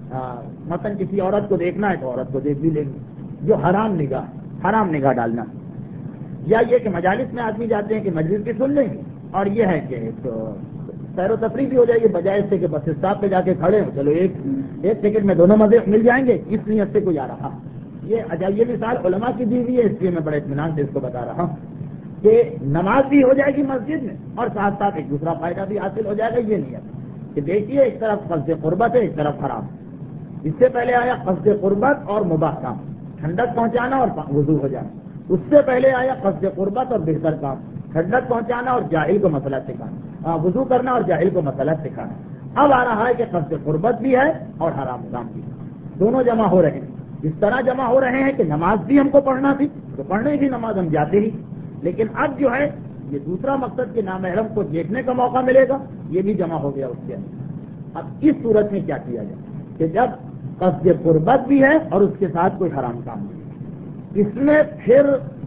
مثلا کسی عورت کو دیکھنا ہے تو عورت کو دیکھ بھی لیں گے، جو حرام نگاہ ڈالنا، یا یہ کہ مجالس میں آدمی جاتے ہیں کہ مجلس بھی سن لیں گے، اور یہ ہے کہ سیر و تفریح بھی ہو جائے گی، بجائے اس سے کہ بس اسٹاپ پہ جا کے کھڑے ہو چلو ایک ٹکٹ میں دونوں مزے مل جائیں گے، اس نیت سے کوئی آ رہا۔ یہ مثال علماء کی دی ہوئی ہے، اس لیے میں بڑے اطمینان سے اس کو بتا رہا ہوں کہ نماز بھی ہو جائے گی مسجد میں اور ساتھ ساتھ ایک دوسرا فائدہ بھی حاصل ہو جائے گا۔ یہ نیت کہ دیکھیے ایک طرف قصد قربت ہے، ایک طرف حرام۔ اس سے پہلے آیا قصد قربت اور مباح کام، ٹھنڈک پہنچانا اور وضو ہو جانا۔ اس سے پہلے آیا قصد قربت اور بہتر کام، ٹھنڈک پہنچانا اور جاہل کو مسئلہ سکھانا، وضو کرنا اور جاہل کو مسئلہ سکھانا۔ اب آ رہا ہے کہ قصد قربت بھی ہے اور حرام کام بھی، دونوں جمع ہو رہے ہیں۔ اس طرح جمع ہو رہے ہیں کہ نماز بھی ہم کو پڑھنا تھی تو پڑھنے کی نماز ہم جاتے ہی، لیکن اب جو ہے یہ دوسرا مقصد کہ نامحرم کو دیکھنے کا موقع ملے گا، یہ بھی جمع ہو گیا اس کے اندر۔ اب اس صورت میں کیا کیا جائے کہ جب قصد قربت بھی ہے اور اس کے ساتھ کوئی حرام کام بھی ہے، اس میں پھر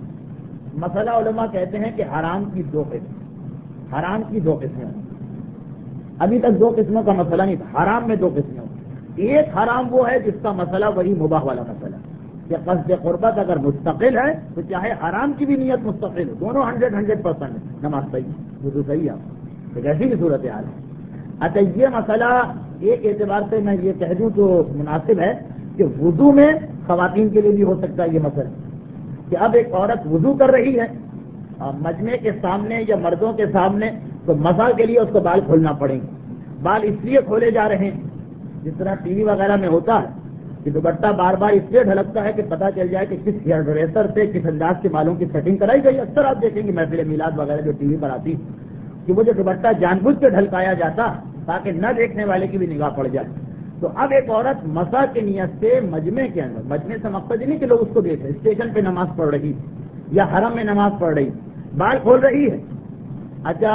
مسئلہ علماء کہتے ہیں کہ حرام کی 2 قسمیں ہیں۔ ابھی تک 2 قسموں کا مسئلہ نہیں تھا، حرام میں 2 قسمیں ہیں۔ ایک حرام وہ ہے جس کا مسئلہ وہی مباح والا مسئلہ کہ قصد قربت اگر مستقل ہے تو چاہے حرام کی بھی نیت مستقل ہو، دونوں 100% نماز صحیح، وضو صحیح ہے، ایک ایسی بھی صورت حال ہے۔ اچھا یہ مسئلہ ایک اعتبار سے میں یہ کہہ دوں تو مناسب ہے کہ وضو میں خواتین کے لیے بھی ہو سکتا ہے یہ مسئلہ کہ اب ایک عورت وضو کر رہی ہے مجمع کے سامنے یا مردوں کے سامنے، تو مسا کے لیے اس کو بال کھولنا پڑیں گے۔ بال اس لیے کھولے جا رہے ہیں جس طرح ٹی وی وغیرہ میں ہوتا ہے کہ دوپٹہ بار بار اس لیے ڈھلکتا ہے کہ پتہ چل جائے کہ کس ہیئر ڈریسر سے کس انداز کے بالوں کی سیٹنگ کرائی گئی۔ اکثر آپ دیکھیں گے محفل میلاد وغیرہ جو ٹی وی پر آتی کہ وہ جو دوپٹہ جان بوجھ کے ڈھلکایا جاتا تاکہ نہ دیکھنے والے کی بھی نگاہ پڑ جائے۔ تو اب ایک عورت مسا کی نیت سے مجمع کے اندر، مجمع سے مقصد ہی نہیں کہ لوگ اس کو دیکھیں، اسٹیشن پہ نماز پڑھ رہی یا حرم میں نماز پڑھ رہی، بال کھول رہی ہے۔ اچھا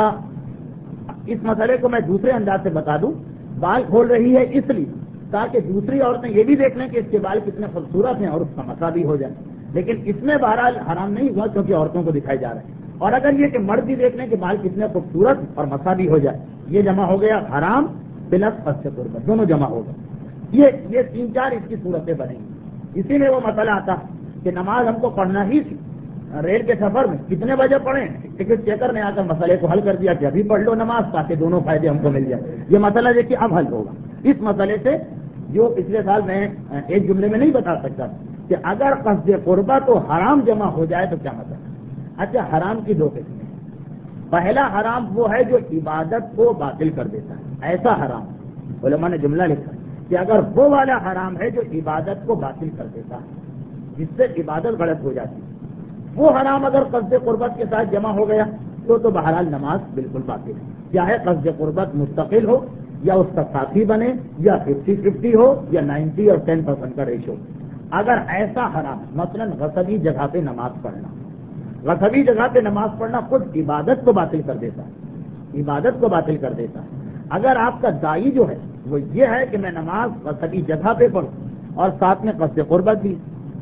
اس مسئلے کو میں دوسرے انداز سے بتا دوں، بال کھول رہی ہے اس لیے تاکہ دوسری عورتیں یہ بھی دیکھ لیں کہ اس کے بال کتنے خوبصورت ہیں اور اس کا مسا بھی ہو جائے، لیکن اس میں بہرحال حرام نہیں ہوا کیونکہ عورتوں کو دکھائے جا رہے ہیں۔ اور اگر یہ کہ مرد بھی دیکھ لیں کہ بال کتنے خوبصورت اور مسا بھی ہو جائے، یہ جمع ہو گیا حرام پلس قصد قربت، دونوں جمع ہو گئے۔ یہ 3-4 اس کی صورتیں بنیں گی۔ اسی میں وہ مسئلہ آتا کہ نماز ہم کو پڑھنا ہی تھی، ریل کے سفر میں کتنے بجے پڑھیں، ٹکٹ چیکر نے آ کر مسئلے کو حل کر دیا کہ ابھی پڑھ لو نماز تاکہ دونوں فائدے ہم کو مل جائے۔ یہ مسئلہ دیکھیے اب حل ہوگا اس مسئلے سے، جو پچھلے سال میں ایک جملے میں نہیں بتا سکتا کہ اگر قصد قربت و حرام جمع ہو جائے تو کیا مسئلہ۔ اچھا حرام کی 2 قسمیں، پہلا حرام وہ ہے جو عبادت کو باطل کر دیتا ہے، ایسا حرام علماء نے جملہ لکھا کہ اگر وہ والا حرام ہے جو عبادت کو باطل کر دیتا ہے، جس سے عبادت غلط ہو جاتی ہے، وہ حرام اگر قصد قربت کے ساتھ جمع ہو گیا تو بہرحال نماز بالکل باطل ہے، چاہے قصد قربت مستقل ہو یا اس کا ساتھی بنے یا 50-50 ہو یا 90 اور 10% کا ریشو۔ اگر ایسا حرام مثلا غصبی جگہ پہ نماز پڑھنا، غصبی جگہ پہ نماز پڑھنا خود عبادت کو باطل کر دیتا ہے، عبادت کو باطل کر دیتا ہے۔ اگر آپ کا داعی جو ہے وہ یہ ہے کہ میں نماز غصبی جگہ پہ پڑھوں اور ساتھ میں قصد قربت بھی،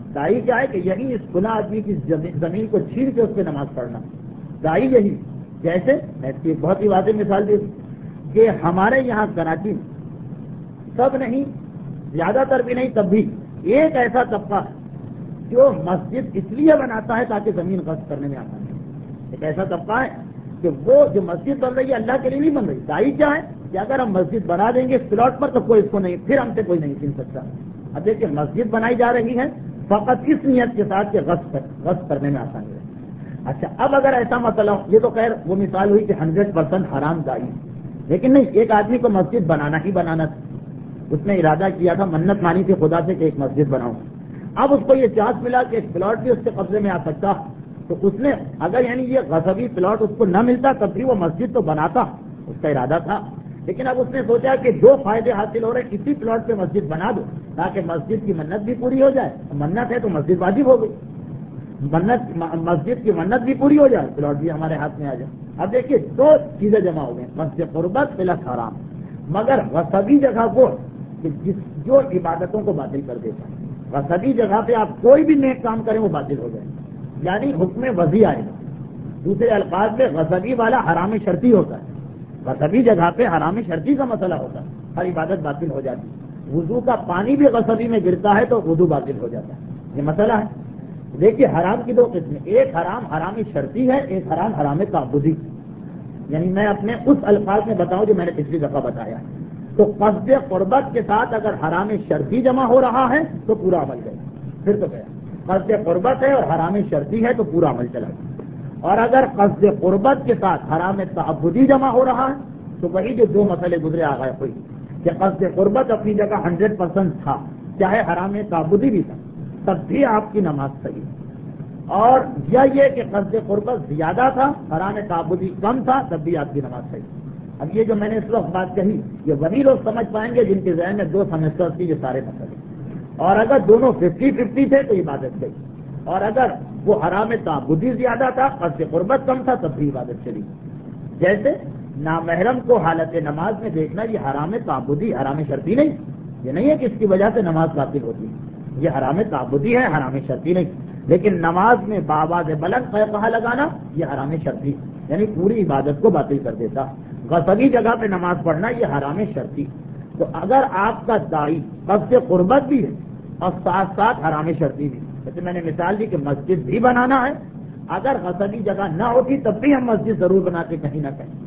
دائی کیا ہے کہ یہی اس کھلا آدمی کی زمین کو چھین کے اس پہ نماز پڑھنا. دائی یہی. جیسے میں اس کی ایک بہت ہی واضح مثال دی کہ ہمارے یہاں کراچی سب نہیں, زیادہ تر بھی نہیں, تب بھی ایک ایسا طبقہ جو مسجد اس لیے بناتا ہے تاکہ زمین غصب کرنے میں آسانی ہے. ایک ایسا طبقہ ہے کہ وہ جو مسجد بن رہی ہے اللہ کے لیے نہیں بن رہی. دائی کیا ہے کہ اگر ہم مسجد بنا دیں گے اس پلاٹ پر تو کوئی اس کو نہیں, پھر ہم سے کوئی نہیں چھین سکتا. اب دیکھیے مسجد بنائی جا رہی ہے فقط اس نیت کے ساتھ کہ غصب کرنے میں آسانی ہے. اچھا, اب اگر ایسا مسئلہ ہو, یہ تو خیر وہ مثال ہوئی کہ 100% حرام دائی, لیکن نہیں, ایک آدمی کو مسجد بنانا ہی بنانا تھا. اس نے ارادہ کیا تھا, منت مانی تھی خدا سے کہ ایک مسجد بناؤں. اب اس کو یہ چانس ملا کہ ایک پلاٹ بھی اس کے قبضے میں آ سکتا, تو اس نے اگر یعنی یہ غصبی پلاٹ اس کو نہ ملتا تب بھی وہ مسجد تو بناتا, اس کا ارادہ تھا. لیکن اب اس نے سوچا کہ جو فائدے حاصل ہو رہے ہیں اسی پلاٹ پہ مسجد بنا دو تاکہ مسجد کی منت بھی پوری ہو جائے. منت ہے تو مسجد واجب ہو گئی, مسجد کی منت بھی پوری ہو جائے, پلاٹ بھی ہمارے ہاتھ میں آ جائے. اب دیکھیے دو چیزیں جمع ہو گئی, مسجد قربت پلس حرام. مگر غصبی جگہ کو جو عبادتوں کو باطل کر دیتا ہے, غصبی جگہ پہ آپ کوئی بھی نیک کام کریں وہ باطل ہو جائے, یعنی حکم وضعی آئے گا. دوسرے الفاظ میں غصبی والا حرام شرطی ہوتا ہے. غصبی جگہ پہ حرام شرطی کا مسئلہ ہوتا ہے, ہر عبادت باطل ہو جاتی ہے. وضو کا پانی بھی غصبی میں گرتا ہے تو وضو باطل ہو جاتا ہے. یہ مسئلہ ہے. دیکھیے حرام کی دو قسمیں, ایک حرام حرام شرطی ہے, ایک حرام حرام تعبدی. یعنی میں اپنے اس الفاظ میں بتاؤں جو میں نے پچھلی دفعہ بتایا. تو قصد قربت کے ساتھ اگر حرام شرطی جمع ہو رہا ہے تو پورا عمل گیا. پھر تو گیا, قصد قربت ہے اور حرام شرطی ہے تو پورا عمل چلا گیا. اور اگر قصد قربت کے ساتھ حرام تعبدی جمع ہو رہا ہے تو وہی جو دو مسئلے گزرے آ گئے ہوئی کہ قصد قربت اپنی جگہ 100% تھا, چاہے حرام تعبدی بھی تھا, تب بھی آپ کی نماز صحیح. اور یہ کہ قصد قربت زیادہ تھا, حرام تعبدی کم تھا, تب بھی آپ کی نماز صحیح. اب یہ جو میں نے اس وقت بات کہی یہ وہی لوگ سمجھ پائیں گے جن کے ذہن میں 2 سیمسٹر کی یہ سارے مسئلے. اور اگر دونوں 50-50 تھے تو عبادت گئی, اور اگر وہ حرام تعبدی زیادہ تھا, قصد قربت کم تھا, تب بھی عبادت چلی. جیسے نامحرم کو حالت نماز میں دیکھنا, یہ حرام تعبدی, حرام شرطی نہیں. یہ نہیں ہے کہ اس کی وجہ سے نماز باطل ہوتی ہے, یہ حرام تعبدی ہے, حرام شرطی نہیں. لیکن نماز میں بآواز بلند قہقہہ لگانا یہ حرام شرطی, یعنی پوری عبادت کو باطل کر دیتا. غصبی جگہ پہ نماز پڑھنا یہ حرام شرطی. تو اگر آپ کا داعی قصد قربت بھی ہے اور ساتھ ساتھ حرام شرطی بھی, جیسے میں نے مثال دی کہ مسجد بھی بنانا ہے, اگر غصبی جگہ نہ ہوتی تب بھی ہم مسجد ضرور بناتے کہیں نہ کہیں.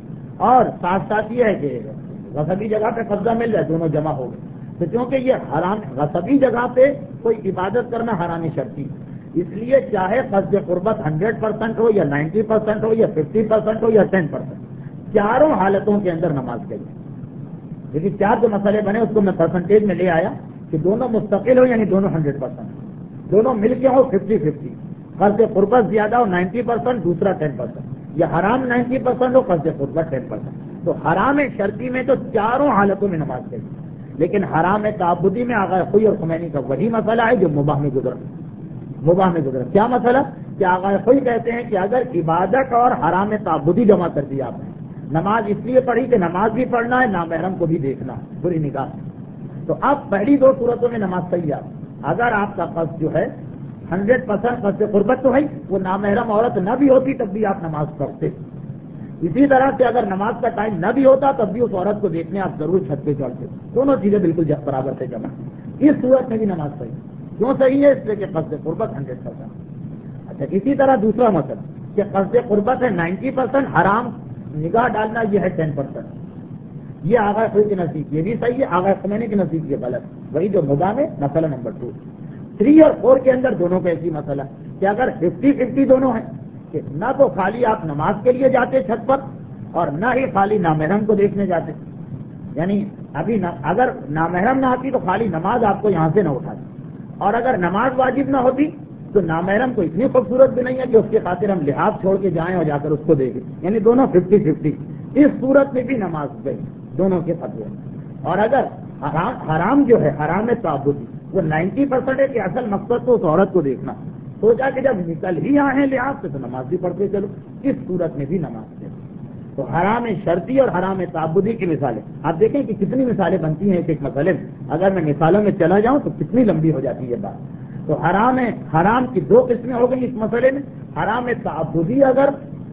اور ساتھ ساتھ یہ ہے کہ غصبی جگہ پہ قبضہ مل جائے, دونوں جمع ہو گئے. تو کیونکہ یہ حرام غصبی جگہ پہ کوئی عبادت کرنا حرام شرطی, اس لیے چاہے قصد قربت 100% ہو یا 90% ہو یا 50% ہو یا 10%, چاروں حالتوں کے اندر نماز گئی. لیکن 4 جو مسئلے بنے اس کو میں پرسنٹیج میں لے آیا کہ دونوں مستقل ہو, یعنی دونوں 100%, دونوں مل کے ہو 50-50. قصد قربت زیادہ ہو 90%, دوسرا 10%, یا حرام 90% ہو, قصد قربت 10%. تو حرام شرطی میں تو چاروں حالتوں میں نماز گئی. لیکن حرام تعبدی میں آغا خوئی اور خمینی کا وہی مسئلہ ہے جو مباح میں گزرا. کیا مسئلہ کہ آغا خوئی کہتے ہیں کہ اگر عبادت اور حرام تعبدی جمع کر دیا آپ نے, نماز اس لیے پڑھی کہ نماز بھی پڑھنا ہے, نامحرم کو بھی دیکھنا بری نگاہ سے, تو اب پہلی 2 صورتوں میں نماز صحیح ہے. اگر آپ کا قصد جو ہے 100% قصد قربت تو ہے, وہ نامحرم عورت نہ بھی ہوتی تب بھی آپ نماز پڑھتے. اسی طرح سے اگر نماز کا ٹائم نہ بھی ہوتا تب بھی اس عورت کو دیکھنے آپ ضرور چھت پہ چڑھتے. دونوں چیزیں بالکل برابر سے جمع. اس صورت میں بھی نماز صحیح. کیوں صحیح ہے؟ اس لیے کہ قصد قربت 100%. اچھا, اسی طرح دوسرا مسئلہ کہ قصد قربت ہے 90%, حرام نگاہ ڈالنا یہ ہے 10%. یہ آغا خوئی کے نزدیک یہ بھی صحیح ہے, آغا خمینی کے نزدیک یہ غلط. وہی جو مدام ہے مسئلہ نمبر 2. 3 اور 4 کے اندر دونوں کا ایسی مسئلہ کہ اگر 50-50 دونوں ہیں کہ نہ تو خالی آپ نماز کے لیے جاتے چھت پر اور نہ ہی خالی نامحرم کو دیکھنے جاتے, یعنی ابھی اگر نامحرم نہ آتی تو خالی نماز آپ کو یہاں سے نہ اٹھاتی, اور اگر نماز واجب نہ ہوتی تو نامحرم کو اتنی خوبصورت بھی نہیں ہے کہ اس کی خاطر ہم لحاظ چھوڑ کے جائیں اور جا کر اس کو دیکھیں, یعنی دونوں 50-50. اس صورت میں بھی نماز گئی دونوں کے فتوے. اور اگر حرام جو ہے حرام تعبدی وہ 90% ہے کہ اصل مقصد تو اس عورت کو دیکھنا, سوچا کہ جب نکل ہی آئے ہیں لحاظ سے تو نماز بھی پڑھتے چلو, اس صورت میں بھی نماز ہے. تو حرام شرطی اور حرام تعبدی کی مثالیں آپ دیکھیں کہ کتنی مثالیں بنتی ہیں ایک مسئلے میں. اگر میں مثالوں میں چلا جاؤں تو کتنی لمبی ہو جاتی ہے بات. تو حرام کی دو قسمیں ہو گئی اس مسئلے میں. حرام تعبدی اگر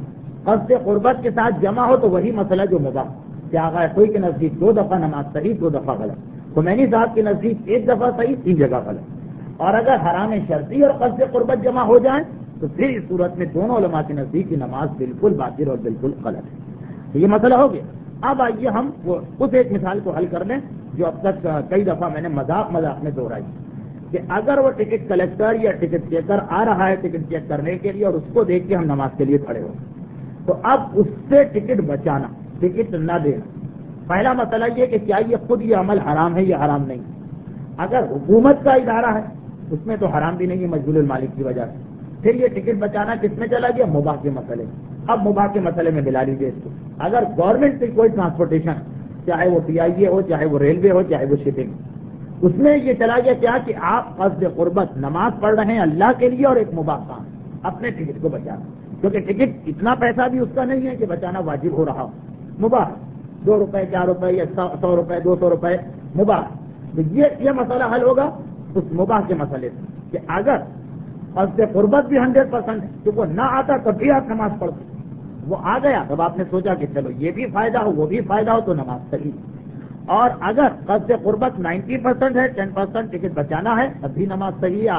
قصد قربت کے ساتھ جمع ہو تو وہی مسئلہ جو مباح. کہ آغا کوئی کے نزدیک 2 دفعہ نماز صحیح 2 دفعہ غلط, خمینی صاحب کے نزدیک 1 دفعہ صحیح 3 جگہ غلط. اور اگر حرام شرطی اور قصد قربت جمع ہو جائیں تو پھر اس صورت میں دونوں علماء کے نزدیک کی نماز بالکل باطل اور بالکل غلط ہے. تو یہ مسئلہ ہو گیا. اب آئیے ہم اس ایک مثال کو حل کر لیں جو اب تک کئی دفعہ میں نے مذاق میں دہرائی کہ اگر وہ ٹکٹ کلیکٹر یا ٹکٹ چیکر آ رہا ہے ٹکٹ چیک کرنے کے لیے اور اس کو دیکھ کے ہم نماز کے لیے کھڑے ہو تو اب اس سے ٹکٹ بچانا, ٹکٹ نہ دینا. پہلا مسئلہ یہ کہ کیا یہ خود یہ عمل حرام ہے یا حرام نہیں. اگر حکومت کا ادارہ ہے اس میں تو حرام بھی نہیں ہے مجبور المالک کی وجہ سے. پھر یہ ٹکٹ بچانا کس میں چلا گیا؟ مباح کے مسئلے. اب مباح کے مسئلے میں ملا لیجیے اس کو. اگر گورنمنٹ کی کوئی ٹرانسپورٹیشن چاہے وہ پی آئی اے ہو چاہے وہ ریلوے ہو چاہے وہ شپنگ, اس میں یہ چلا گیا کیا کہ آپ قصد قربت نماز پڑھ رہے ہیں اللہ کے لیے اور ایک مباح کام اپنے ٹکٹ کو بچانا, کیونکہ ٹکٹ اتنا پیسہ بھی اس کا نہیں ہے کہ بچانا واجب ہو رہا ہو, مباح 2 روپے 4 روپے یا 100 روپے 200 روپے مباح. تو یہ مسئلہ حل ہوگا اس مباح کے مسئلے سے کہ اگر قصد قربت بھی 100% ہے کہ وہ نہ آتا تب بھی آپ نماز پڑھتے, وہ آ گیا تب آپ نے سوچا کہ چلو یہ بھی فائدہ ہو وہ بھی فائدہ ہو تو نماز صحیح. اور اگر قصد قربت 90% ہے 10% ٹکٹ بچانا ہے اب بھی نماز صحیح ہے,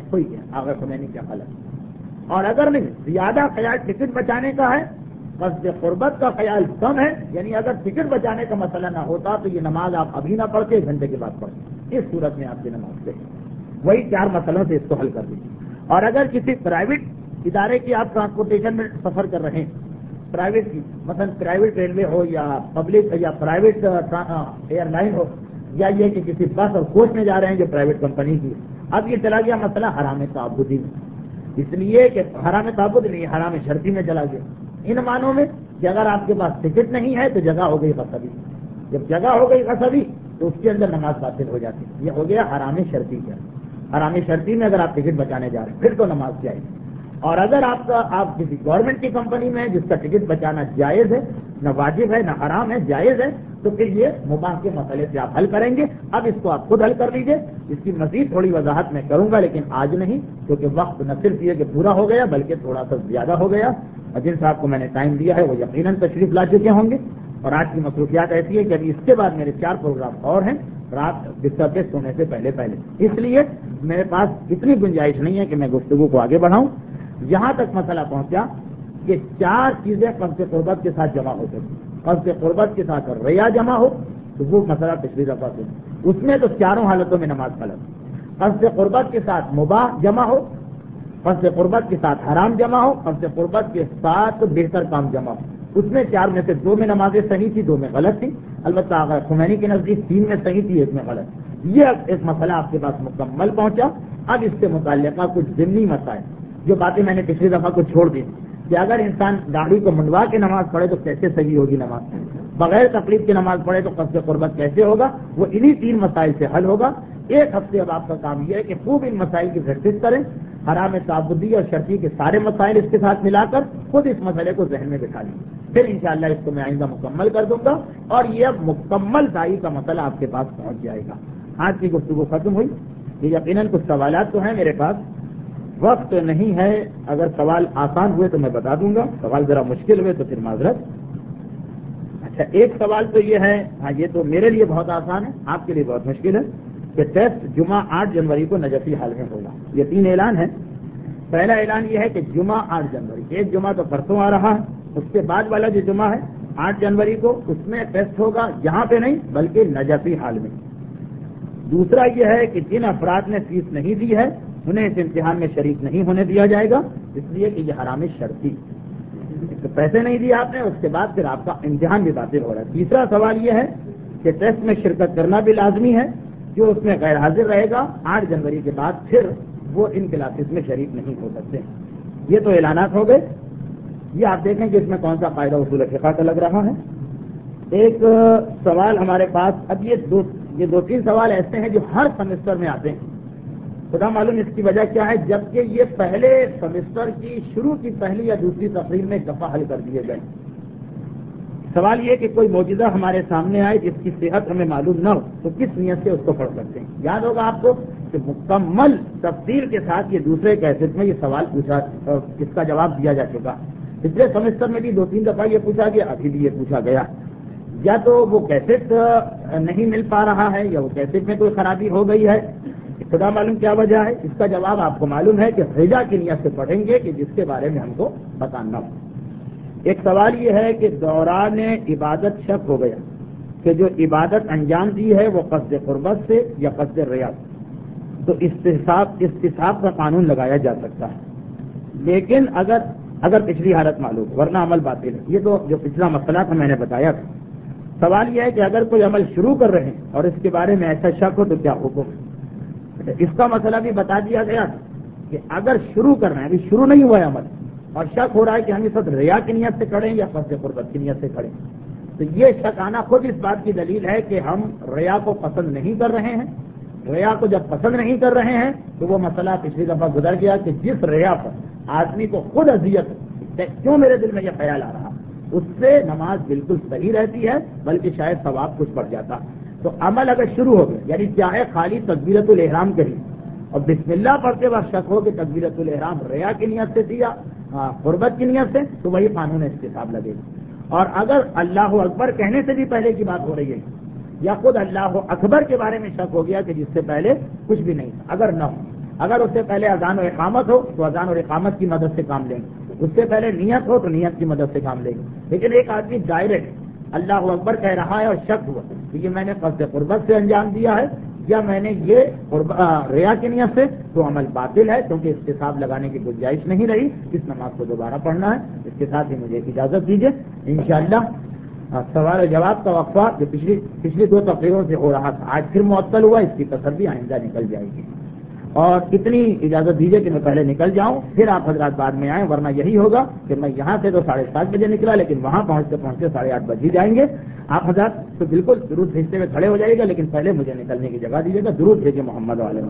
آغا خمینی کیا غلط. اور اگر نہیں زیادہ خیال ٹکٹ بچانے کا ہے قصد قربت کا خیال کم ہے, یعنی اگر ٹکٹ بچانے کا مسئلہ نہ ہوتا تو یہ نماز آپ ابھی نہ پڑھتے 1 گھنٹے کے بعد پڑھتے, اس صورت میں آپ کی نماز صحیح. وہی 4 مسئلوں سے اس کو حل کر دیجیے. اور اگر کسی پرائیویٹ ادارے کی آپ ٹرانسپورٹیشن میں سفر کر رہے ہیں, پرائیویٹ کی مثلا پرائیویٹ ریلوے ہو یا پبلک یا پرائیویٹ ایئر لائن ہو یا یہ کہ کسی بس اور کوچ میں جا رہے ہیں جو پرائیویٹ کمپنی کی, اب یہ چلا گیا مسئلہ حرام تعبدی میں. اس لیے کہ حرام تعبد نہیں حرام شرطی میں چلا گیا ان معنوں میں کہ اگر آپ کے پاس ٹکٹ نہیں ہے تو جگہ ہو گئی قصبی, جب جگہ ہو گئی قصبی تو اس کے اندر نماز باطل ہو جاتی. یہ ہو گیا حرام شرطی کا. حرام شرطی میں اگر آپ ٹکٹ بچانے جا رہے ہیں پھر تو نماز جائز. اور اگر آپ کسی گورنمنٹ کی کمپنی میں جس کا ٹکٹ بچانا جائز ہے, نہ واجب ہے نہ حرام ہے, جائز ہے, تو پھر یہ مباح کے مسئلے سے آپ حل کریں گے. اب اس کو آپ خود حل کر لیجئے. اس کی مزید تھوڑی وضاحت میں کروں گا لیکن آج نہیں, کیونکہ وقت نہ صرف یہ کہ پورا ہو گیا بلکہ تھوڑا سا زیادہ ہو گیا. اور جن صاحب کو میں نے ٹائم دیا ہے وہ یقیناً تشریف لا چکے ہوں گے. اور آج کی مصروفیات ایسی ہے کہ ابھی اس کے بعد میرے 4 پروگرام اور ہیں رات بستر پہ سونے سے پہلے. اس لیے میرے پاس اتنی گنجائش نہیں ہے کہ میں گفتگو کو آگے بڑھاؤں. یہاں تک مسئلہ پہنچا کہ 4 چیزیں قصد قربت کے ساتھ جمع ہو سکتی. قصد قربت کے ساتھ ریا جمع ہو تو وہ مسئلہ پچھلی دفعہ سے اس میں تو 4 حالتوں میں نماز غلط. قصد قربت کے ساتھ مباح جمع ہو, قصد قربت کے ساتھ حرام جمع ہو, قصد قربت کے ساتھ بہتر کام جمع ہو. اس میں 4 میں سے 2 میں نمازیں صحیح تھی 2 میں غلط تھی. البتہ اگر خمینی کے نزدیک 3 میں صحیح تھی 1 میں غلط. یہ ایک مسئلہ آپ کے پاس مکمل پہنچا. اب اس سے متعلقہ کچھ ضمنی مسائل جو باتیں میں نے پچھلی دفعہ کو چھوڑ دی کہ اگر انسان داڑھی کو منڈوا کے نماز پڑھے تو کیسے صحیح ہوگی نماز, بغیر تقریب کی نماز پڑھے تو قصد قربت کیسے ہوگا, وہ انہی 3 مسائل سے حل ہوگا. 1 ہفتے اب آپ کا کام یہ ہے کہ خوب ان مسائل کی پریکٹس کریں. حرام تعبدی اور شرطی کے سارے مسائل اس کے ساتھ ملا کر خود اس مسئلے کو ذہن میں بٹھا لیں. پھر انشاءاللہ اس کو میں آئندہ مکمل کر دوں گا اور یہ اب مکمل دائی کا مسئلہ آپ کے پاس پہنچ جائے گا. آج کی گفتگو ختم ہوئی. یہ یقیناً کچھ سوالات تو ہیں میرے پاس, وقت نہیں ہے. اگر سوال آسان ہوئے تو میں بتا دوں گا, سوال ذرا مشکل ہوئے تو پھر معذرت. اچھا, ایک سوال تو یہ ہے, ہاں یہ تو میرے لیے بہت آسان ہے, آپ کے لیے بہت مشکل ہے کہ ٹیسٹ جمعہ 8 جنوری کو نجفی حال میں ہوگا. یہ 3 اعلان ہیں. پہلا اعلان یہ ہے کہ جمعہ 8 جنوری, ایک جمعہ تو پرسوں آ رہا ہے, اس کے بعد والا جو جمعہ ہے 8 جنوری کو اس میں ٹیسٹ ہوگا یہاں پہ نہیں بلکہ نجفی حال میں. دوسرا یہ ہے کہ جن افراد نے فیس نہیں دی ہے انہیں اس امتحان میں شریک نہیں ہونے دیا جائے گا, اس لیے کہ یہ حرام شرطی. پیسے نہیں دیے آپ نے, اس کے بعد پھر آپ کا امتحان بھی باطل ہو رہا ہے. تیسرا سوال یہ ہے کہ ٹیسٹ میں شرکت کرنا بھی لازمی ہے, جو اس میں غیر حاضر رہے گا 8 جنوری کے بعد پھر وہ ان کلاسز میں شریک نہیں ہو سکتے. یہ تو اعلانات ہو گئے. یہ آپ دیکھیں کہ اس میں کون سا فائدہ اصول فقہ کا لگ رہا ہے. ایک سوال ہمارے پاس, اب یہ 2-3 سوال ایسے ہیں جو ہر سیمسٹر میں آتے ہیں. خدا معلوم اس کی وجہ کیا ہے, جبکہ یہ پہلے سیمسٹر کی شروع کی پہلی یا دوسری تقریر میں ایک دفعہ حل کر دیے گئے. سوال یہ کہ کوئی معجزہ ہمارے سامنے آئے جس کی صحت ہمیں معلوم نہ ہو تو کس نیت سے اس کو پڑھ سکتے ہیں. یاد ہوگا آپ کو کہ مکمل تفصیل کے ساتھ یہ دوسرے کیسٹ میں یہ سوال پوچھا، اس کا جواب دیا جا چکا. پچھلے سیمسٹر میں بھی 2-3 دفعہ یہ پوچھا گیا، ابھی بھی یہ پوچھا گیا. یا تو وہ کیسٹ نہیں مل پا رہا ہے یا وہ کیسٹ میں کوئی خرابی ہو گئی ہے، خدا معلوم کیا وجہ ہے. اس کا جواب آپ کو معلوم ہے کہ رجا کی نیت سے پڑھیں گے کہ جس کے بارے میں ہم کو بتانا ہو. ایک سوال یہ ہے کہ دوران عبادت شک ہو گیا کہ جو عبادت انجام دی ہے وہ قصد قربت سے یا قصد ریا، تو استصحاب کا قانون لگایا جا سکتا ہے. لیکن اگر پچھلی حالت معلوم ورنہ عمل باطل ہے. یہ تو جو پچھلا مسئلہ تھا میں نے بتایا تھا. سوال یہ ہے کہ اگر کوئی عمل شروع کر رہے ہیں اور اس کے بارے میں ایسا شک ہو تو کیا حکم. اس کا مسئلہ بھی بتا دیا گیا کہ اگر شروع کر رہے ہیں، ابھی شروع نہیں ہوا ہے عمل، اور شک ہو رہا ہے کہ ہم اس وقت ریا کی نیت سے کھڑیں یا قصد قربت کی نیت سے کھڑیں، تو یہ شک آنا خود اس بات کی دلیل ہے کہ ہم ریا کو پسند نہیں کر رہے ہیں. ریا کو جب پسند نہیں کر رہے ہیں تو وہ مسئلہ پچھلی دفعہ گزر گیا کہ جس ریا پر آدمی کو خود اذیت، کیوں میرے دل میں یہ خیال آ رہا، اس سے نماز بالکل صحیح رہتی ہے، بلکہ شاید ثواب کچھ بڑھ جاتا. تو عمل اگر شروع ہو گیا، یعنی چاہے خالی تکبیرۃ الاحرام کری اور بسم اللہ پڑھتے وقت شک ہو کہ تکبیرۃ الاحرام ریا کی نیت سے تھی یا قربت کی نیت سے، تو وہی قانون استصحاب لگے گا. اور اگر اللہ اکبر کہنے سے بھی پہلے کی بات ہو رہی ہے یا خود اللہ اکبر کے بارے میں شک ہو گیا کہ جس سے پہلے کچھ بھی نہیں تھا، اگر نہ ہو، اگر اس سے پہلے اذان و اقامت ہو تو اذان اور اقامت کی مدد سے کام لیں گے، اس سے پہلے نیت ہو تو نیت کی مدد سے کام لیں گے. لیکن ایک آدمی ڈائریکٹ اللہ اکبر کہہ رہا ہے اور شک ہوا کہ یہ میں نے قصد قربت سے انجام دیا ہے یا میں نے یہ ریا کی نیت سے، تو عمل باطل ہے، کیونکہ استصحاب لگانے کی گنجائش نہیں رہی. اس نماز کو دوبارہ پڑھنا ہے. اس کے ساتھ ہی مجھے اجازت دیجیے. انشاءاللہ سوال و جواب کا وقفہ جو پچھلی 2 تقریروں سے ہو رہا تھا آج پھر معطل ہوا، اس کی تصدی آئندہ نکل جائے گی. اور اتنی اجازت دیجیے کہ میں پہلے نکل جاؤں، پھر آپ حضرات بعد میں آئیں، ورنہ یہی ہوگا کہ میں یہاں سے تو 7:30 بجے نکلا، لیکن وہاں پہنچتے 8:30 بج ہی جائیں گے. آپ حضرات تو بالکل درود بھیجتے ہوئے کھڑے ہو جائے گا، لیکن پہلے مجھے نکلنے کی جگہ دیجیے گا. درود بھیجیے محمد والے.